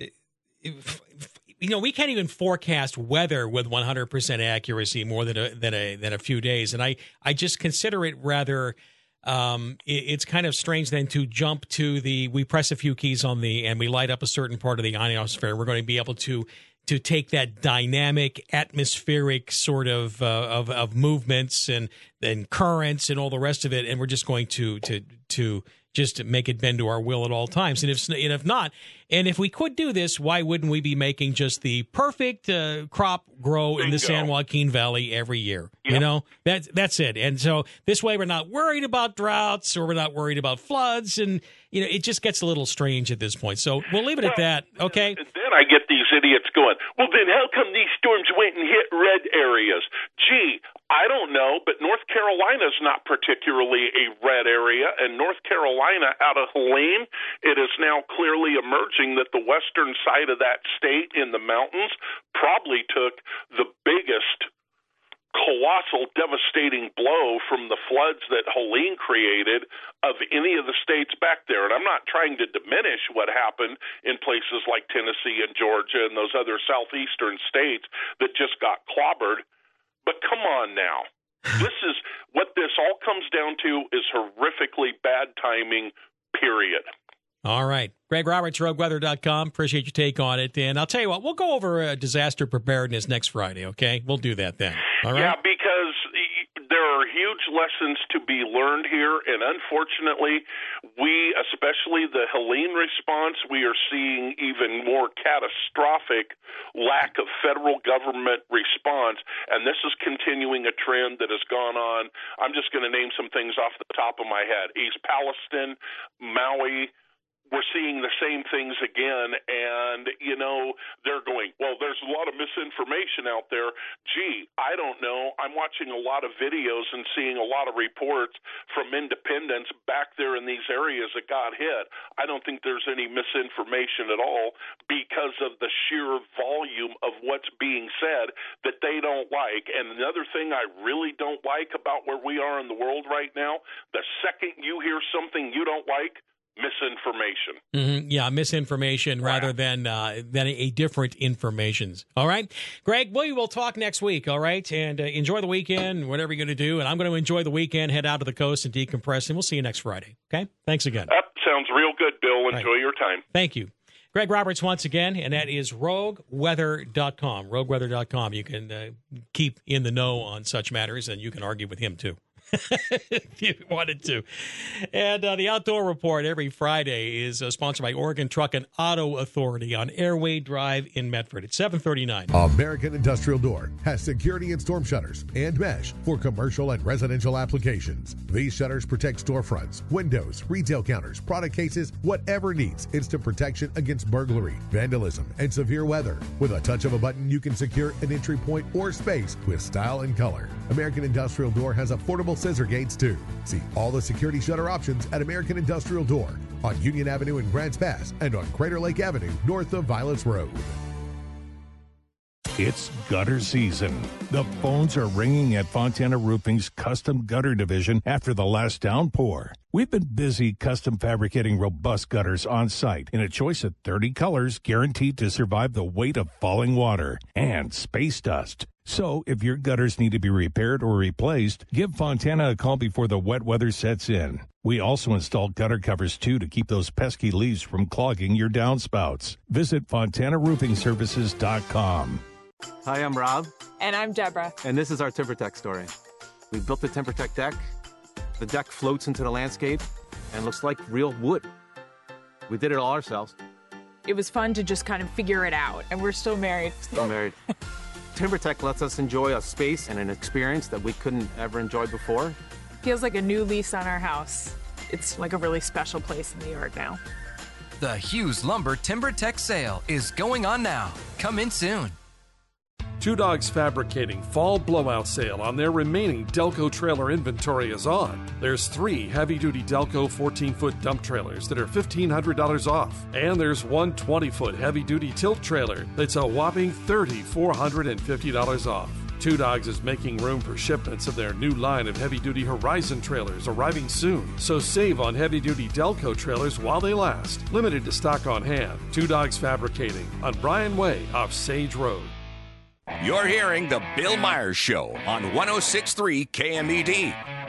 you know, we can't even forecast weather with one hundred percent accuracy more than a, than a, than a few days. And I, I just consider it rather... Um, it, it's kind of strange then to jump to the, we press a few keys on the, and we light up a certain part of the ionosphere. We're going to be able to, to take that dynamic atmospheric sort of, uh, of, of movements and, and currents and all the rest of it. And we're just going to, to, to just make it bend to our will at all times. And if, and if not, and if we could do this, why wouldn't we be making just the perfect uh, crop grow in the San Joaquin Valley every year? Yep. You know, that's that's it. And so this way, we're not worried about droughts, or we're not worried about floods, and you know, it just gets a little strange at this point. So we'll leave it well, at that. Okay. Then I get these idiots going, well, then how come these storms went and hit red areas? Gee, I don't know, but North Carolina's not particularly a red area, and North Carolina out of Helene, it is now clearly emerging that the western side of that state in the mountains probably took the biggest colossal, devastating blow from the floods that Helene created of any of the states back there. And I'm not trying to diminish what happened in places like Tennessee and Georgia and those other southeastern states that just got clobbered. But come on now. This is what this all comes down to, is horrifically bad timing, period. All right. Greg Roberts, rogue weather dot com. Appreciate your take on it. And I'll tell you what, we'll go over uh, disaster preparedness next Friday, okay? We'll do that then. All right? Yeah, because there are huge lessons to be learned here. And unfortunately, we, especially the Helene response, we are seeing even more catastrophic lack of federal government response. And this is continuing a trend that has gone on. I'm just going to name some things off the top of my head. East Palestine, Maui. We're seeing the same things again, and, you know, they're going, well, there's a lot of misinformation out there. Gee, I don't know. I'm watching a lot of videos and seeing a lot of reports from independents back there in these areas that got hit. I don't think there's any misinformation at all because of the sheer volume of what's being said that they don't like. And another thing I really don't like about where we are in the world right now, the second you hear something you don't like, misinformation. Mm-hmm. Yeah, misinformation right. rather than uh, than a different informations. All right, Greg, we will talk next week. All right, and uh, enjoy the weekend, whatever you're going to do. And I'm going to enjoy the weekend, head out to the coast and decompress. And we'll see you next Friday. Okay, thanks again. That sounds real good, Bill. Enjoy right. your time. Thank you. Greg Roberts once again, and that is rogue weather dot com. rogue weather dot com. You can uh, keep in the know on such matters, and you can argue with him too. If you wanted to. And uh, the Outdoor Report every Friday is uh, sponsored by Oregon Truck and Auto Authority on Airway Drive in Medford. It's seven thirty-nine. American Industrial Door has security and storm shutters and mesh for commercial and residential applications. These shutters protect storefronts, windows, retail counters, product cases, whatever needs instant protection against burglary, vandalism, and severe weather. With a touch of a button, you can secure an entry point or space with style and color. American Industrial Door has affordable scissor gates too. See all the security shutter options at American Industrial Door on Union Avenue in Grants Pass and on Crater Lake Avenue north of Violets Road. It's gutter season. The phones are ringing at Fontana Roofing's custom gutter division after the last downpour. We've been busy custom fabricating robust gutters on site in a choice of thirty colors guaranteed to survive the weight of falling water and space dust. So if your gutters need to be repaired or replaced, give Fontana a call before the wet weather sets in. We also install gutter covers, too, to keep those pesky leaves from clogging your downspouts. Visit fontana roofing services dot com. Hi, I'm Rob. And I'm Deborah. And this is our TimberTech story. We built the TimberTech deck. The deck floats into the landscape and looks like real wood. We did it all ourselves. It was fun to just kind of figure it out, and we're still married. Still married. TimberTech lets us enjoy a space and an experience that we couldn't ever enjoy before. Feels like a new lease on our house. It's like a really special place in the yard now. The Hughes Lumber TimberTech sale is going on now. Come in soon. Two Dogs Fabricating Fall Blowout Sale on their remaining Delco trailer inventory is on. There's three heavy-duty Delco fourteen-foot dump trailers that are fifteen hundred dollars off. And there's one twenty-foot heavy-duty tilt trailer that's a whopping three thousand four hundred fifty dollars off. Two Dogs is making room for shipments of their new line of heavy-duty Horizon trailers arriving soon. So save on heavy-duty Delco trailers while they last. Limited to stock on hand. Two Dogs Fabricating on Bryan Way off Sage Road. You're hearing The Bill Myers Show on one oh six point three K M E D.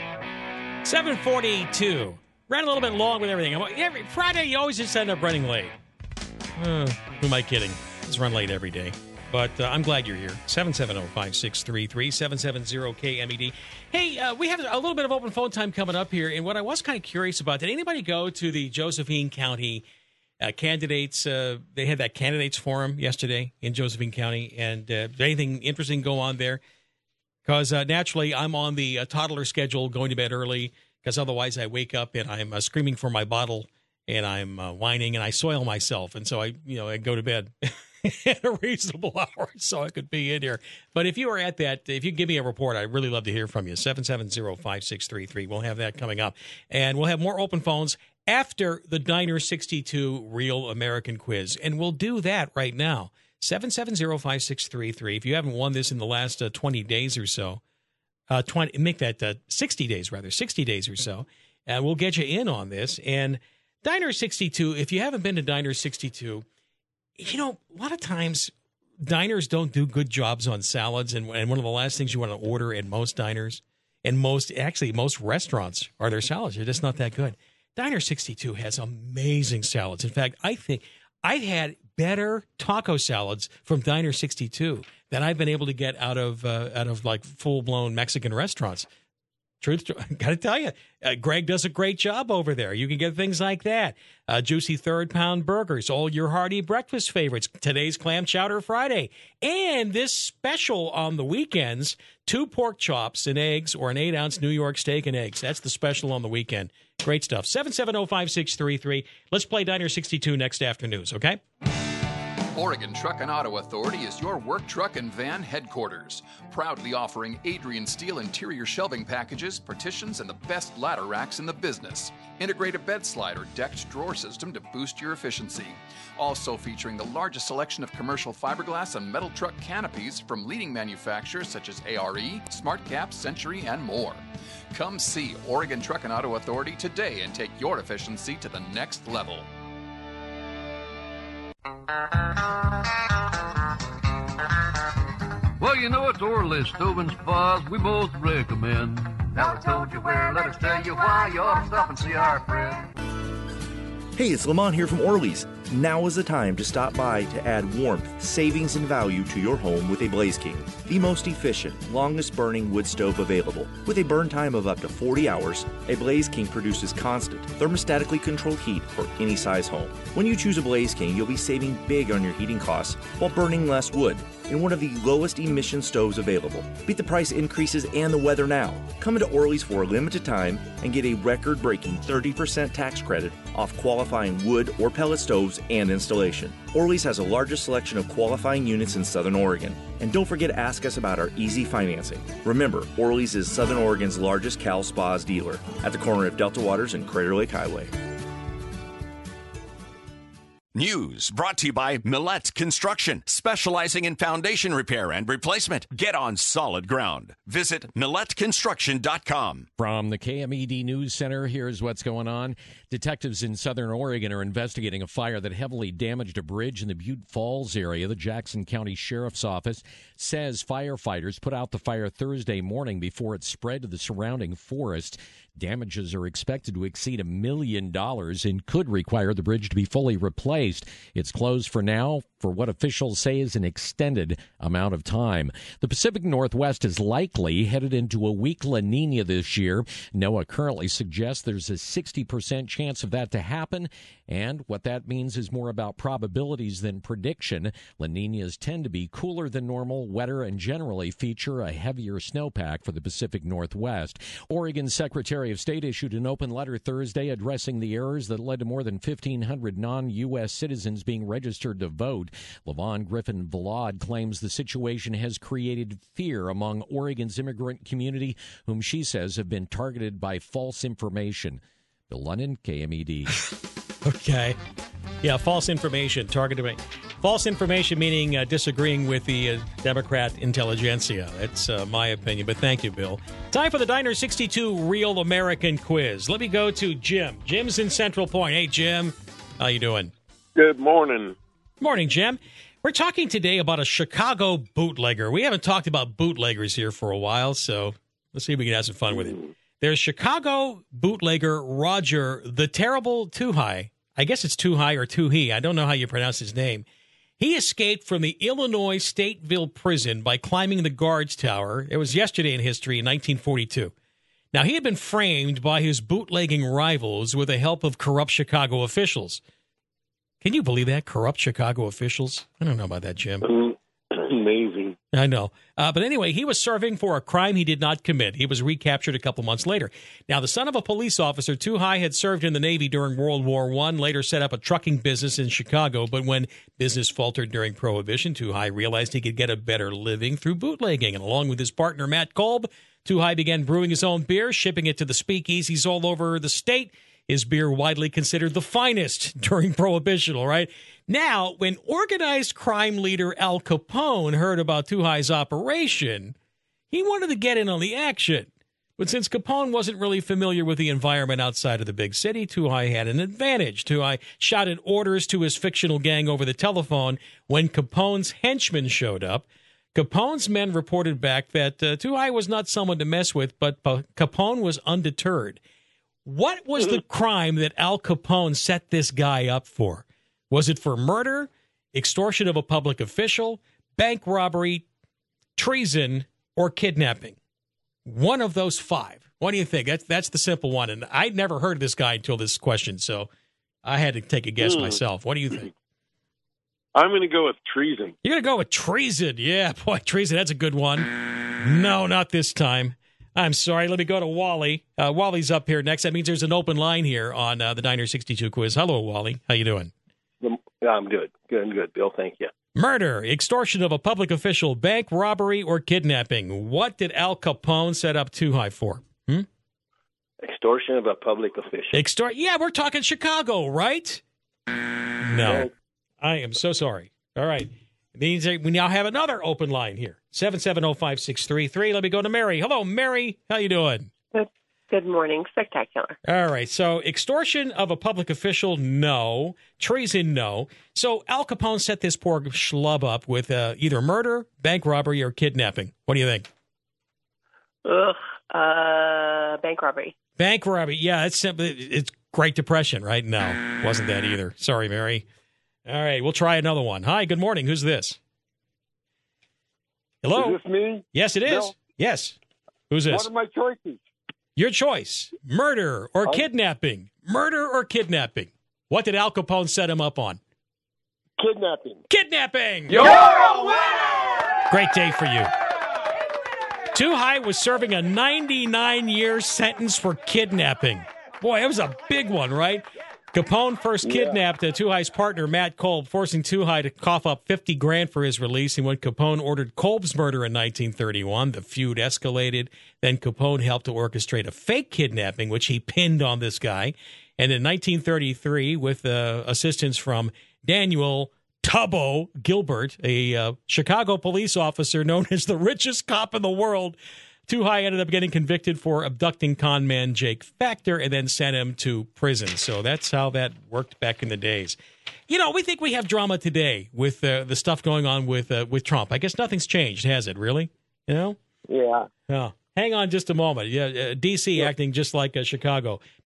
seven forty-two. Ran a little bit long with everything. Every Friday, you always just end up running late. Uh, who am I kidding? Just run late every day. But uh, I'm glad you're here. seven seven zero, five six three three, seven seven zero K M E D. Hey, uh, we have a little bit of open phone time coming up here. And what I was kind of curious about, did anybody go to the Josephine County uh, candidates? Uh, they had that candidates forum yesterday in Josephine County. And uh, did anything interesting go on there? Because uh, naturally, I'm on the uh, toddler schedule, going to bed early, because otherwise I wake up and I'm uh, screaming for my bottle and I'm uh, whining and I soil myself. And so I, you know, I go to bed at a reasonable hour so I could be in here. But if you are at that, if you give me a report, I'd really love to hear from you. seven seven zero, five six three three. We'll have that coming up. And we'll have more open phones after the Diner sixty-two Real American Quiz. And we'll do that right now. seven seven zero, five six three three. If you haven't won this in the last uh, twenty days or so, uh, twenty make that uh, sixty days, rather, sixty days or so, and we'll get you in on this. And Diner sixty-two, if you haven't been to Diner sixty-two, you know, a lot of times diners don't do good jobs on salads. And, and one of the last things you want to order at most diners and most, actually most restaurants are their salads. They're just not that good. Diner sixty-two has amazing salads. In fact, I think I've had better taco salads from Diner sixty-two than I've been able to get out of, uh, out of like full blown Mexican restaurants. Truth, got to tell you, uh, Greg does a great job over there. You can get things like that. Uh, juicy third-pound burgers, all your hearty breakfast favorites, today's Clam Chowder Friday. And this special on the weekends, two pork chops and eggs or an eight-ounce New York steak and eggs. That's the special on the weekend. Great stuff. seven seven zero, five six three three. Let's play Diner sixty-two next after news, okay? Oregon Truck and Auto Authority is your work truck and van headquarters, proudly offering Adrian Steel interior shelving packages, partitions, and the best ladder racks in the business. Integrate a bed slide or decked drawer system to boost your efficiency. Also featuring the largest selection of commercial fiberglass and metal truck canopies from leading manufacturers such as A R E, SmartCap, Century, and more. Come see Oregon Truck and Auto Authority today and take your efficiency to the next level. Well, you know, it's Orly's Stove and Spas we both recommend. Now I told you where, let us tell you why. You ought to stop and see our friend. Hey, it's Lamont here from Orly's. Now is the time to stop by to add warmth, savings, and value to your home with a Blaze King, the most efficient, longest-burning wood stove available. With a burn time of up to forty hours, a Blaze King produces constant, thermostatically controlled heat for any size home. When you choose a Blaze King, you'll be saving big on your heating costs while burning less wood in one of the lowest emission stoves available. Beat the price increases and the weather now. Come into Orly's for a limited time and get a record-breaking thirty percent tax credit off qualifying wood or pellet stoves and installation. Orly's has the largest selection of qualifying units in Southern Oregon. And don't forget to ask us about our easy financing. Remember, Orly's is Southern Oregon's largest Cal Spas dealer at the corner of Delta Waters and Crater Lake Highway. News brought to you by Millette Construction, specializing in foundation repair and replacement. Get on solid ground. Visit millette construction dot com. From the K M E D News Center, here's what's going on. Detectives in Southern Oregon are investigating a fire that heavily damaged a bridge in the Butte Falls area. The Jackson County Sheriff's Office says firefighters put out the fire Thursday morning before it spread to the surrounding forest. Damages are expected to exceed a million dollars and could require the bridge to be fully replaced. faced. It's closed for now for what officials say is an extended amount of time. The Pacific Northwest is likely headed into a weak La Nina this year. NOAA currently suggests there's a sixty percent chance of that to happen, and what that means is more about probabilities than prediction. La Ninas tend to be cooler than normal, wetter, and generally feature a heavier snowpack for the Pacific Northwest. Oregon Secretary of State issued an open letter Thursday addressing the errors that led to more than fifteen hundred non-U S citizens being registered to vote. Lavon Griffin Vlad claims the situation has created fear among Oregon's immigrant community, whom she says have been targeted by false information. Bill London, K M E D. Okay. Yeah, false information targeted by false information, meaning uh, disagreeing with the uh, Democrat intelligentsia. That's uh, my opinion, but thank you, Bill. Time for the Diner sixty-two Real American Quiz. Let me go to Jim. Jim's in Central Point. Hey, Jim. How you doing? Good morning. Morning, Jim. We're talking today about a Chicago bootlegger. We haven't talked about bootleggers here for a while, so let's see if we can have some fun with it. There's Chicago bootlegger Roger the Terrible Toohey. I guess it's Toohey or Toohey. I don't know how you pronounce his name. He escaped from the Illinois Stateville prison by climbing the guards tower. It was yesterday in history in nineteen forty-two. Now, he had been framed by his bootlegging rivals with the help of corrupt Chicago officials. Can you believe that? Corrupt Chicago officials? I don't know about that, Jim. Amazing. I know. Uh, but anyway, he was serving for a crime he did not commit. He was recaptured a couple months later. Now, the son of a police officer, Toohey had served in the Navy during World War One, later set up a trucking business in Chicago. But when business faltered during Prohibition, Toohey realized he could get a better living through bootlegging. And along with his partner, Matt Kolb, Toohey began brewing his own beer, shipping it to the speakeasies all over the state. His beer widely considered the finest during Prohibition, all right? Now, when organized crime leader Al Capone heard about Toohey's operation, he wanted to get in on the action. But since Capone wasn't really familiar with the environment outside of the big city, Toohey had an advantage. Toohey shouted orders to his fictional gang over the telephone when Capone's henchmen showed up. Capone's men reported back that uh, Toohey was not someone to mess with, but uh, Capone was undeterred. What was the crime that Al Capone set this guy up for? Was it for murder, extortion of a public official, bank robbery, treason, or kidnapping? One of those five. What do you think? That's that's the simple one. And I'd never heard of this guy until this question, so I had to take a guess Hmm. myself. What do you think? I'm going to go with treason. You're going to go with treason. Yeah, boy, treason, that's a good one. No, not this time. I'm sorry. Let me go to Wally. Uh, Wally's up here next. That means there's an open line here on uh, the Diner sixty-two quiz. Hello, Wally. How you doing? I'm good. Good and good, Bill. Thank you. Murder, extortion of a public official, bank robbery, or kidnapping. What did Al Capone set up Toohey for? Hmm? Extortion of a public official. Extort? Yeah, we're talking Chicago, right? No. I am so sorry. All right. Means that we now have another open line here. seven seven zero, five six three three. Let me go to Mary. Hello, Mary. How you doing? Good, good morning. Spectacular. All right. So extortion of a public official, no. Treason, no. So Al Capone set this poor schlub up with uh, either murder, bank robbery, or kidnapping. What do you think? Ugh. Uh, bank robbery. Bank robbery. Yeah, it's simply it's Great Depression, right? No, wasn't that either. Sorry, Mary. All right, we'll try another one. Hi, good morning. Who's this? Hello? Is this me? Yes, it is. Bill? Yes. Who's this? What are my choices? Your choice. Murder or kidnapping. Murder or kidnapping. What did Al Capone set him up on? Kidnapping. Kidnapping. You're a winner! Great day for you. Toohey was serving a ninety-nine year sentence for kidnapping. Boy, it was a big one, right? Capone first kidnapped uh, Toohey's partner, Matt Kolb, forcing Toohey to cough up fifty grand for his release. And when Capone ordered Kolb's murder in nineteen thirty-one, the feud escalated. Then Capone helped to orchestrate a fake kidnapping, which he pinned on this guy. And in nineteen thirty-three, with uh, assistance from Daniel Tubbo Gilbert, a uh, Chicago police officer known as the richest cop in the world, Toohey ended up getting convicted for abducting con man Jake Factor and then sent him to prison. So that's how that worked back in the days. You know, we think we have drama today with uh, the stuff going on with uh, with Trump. I guess nothing's changed, has it, really? You know? Yeah. Oh, hang on just a moment. Yeah, uh, D C yeah. acting just like uh, Chicago.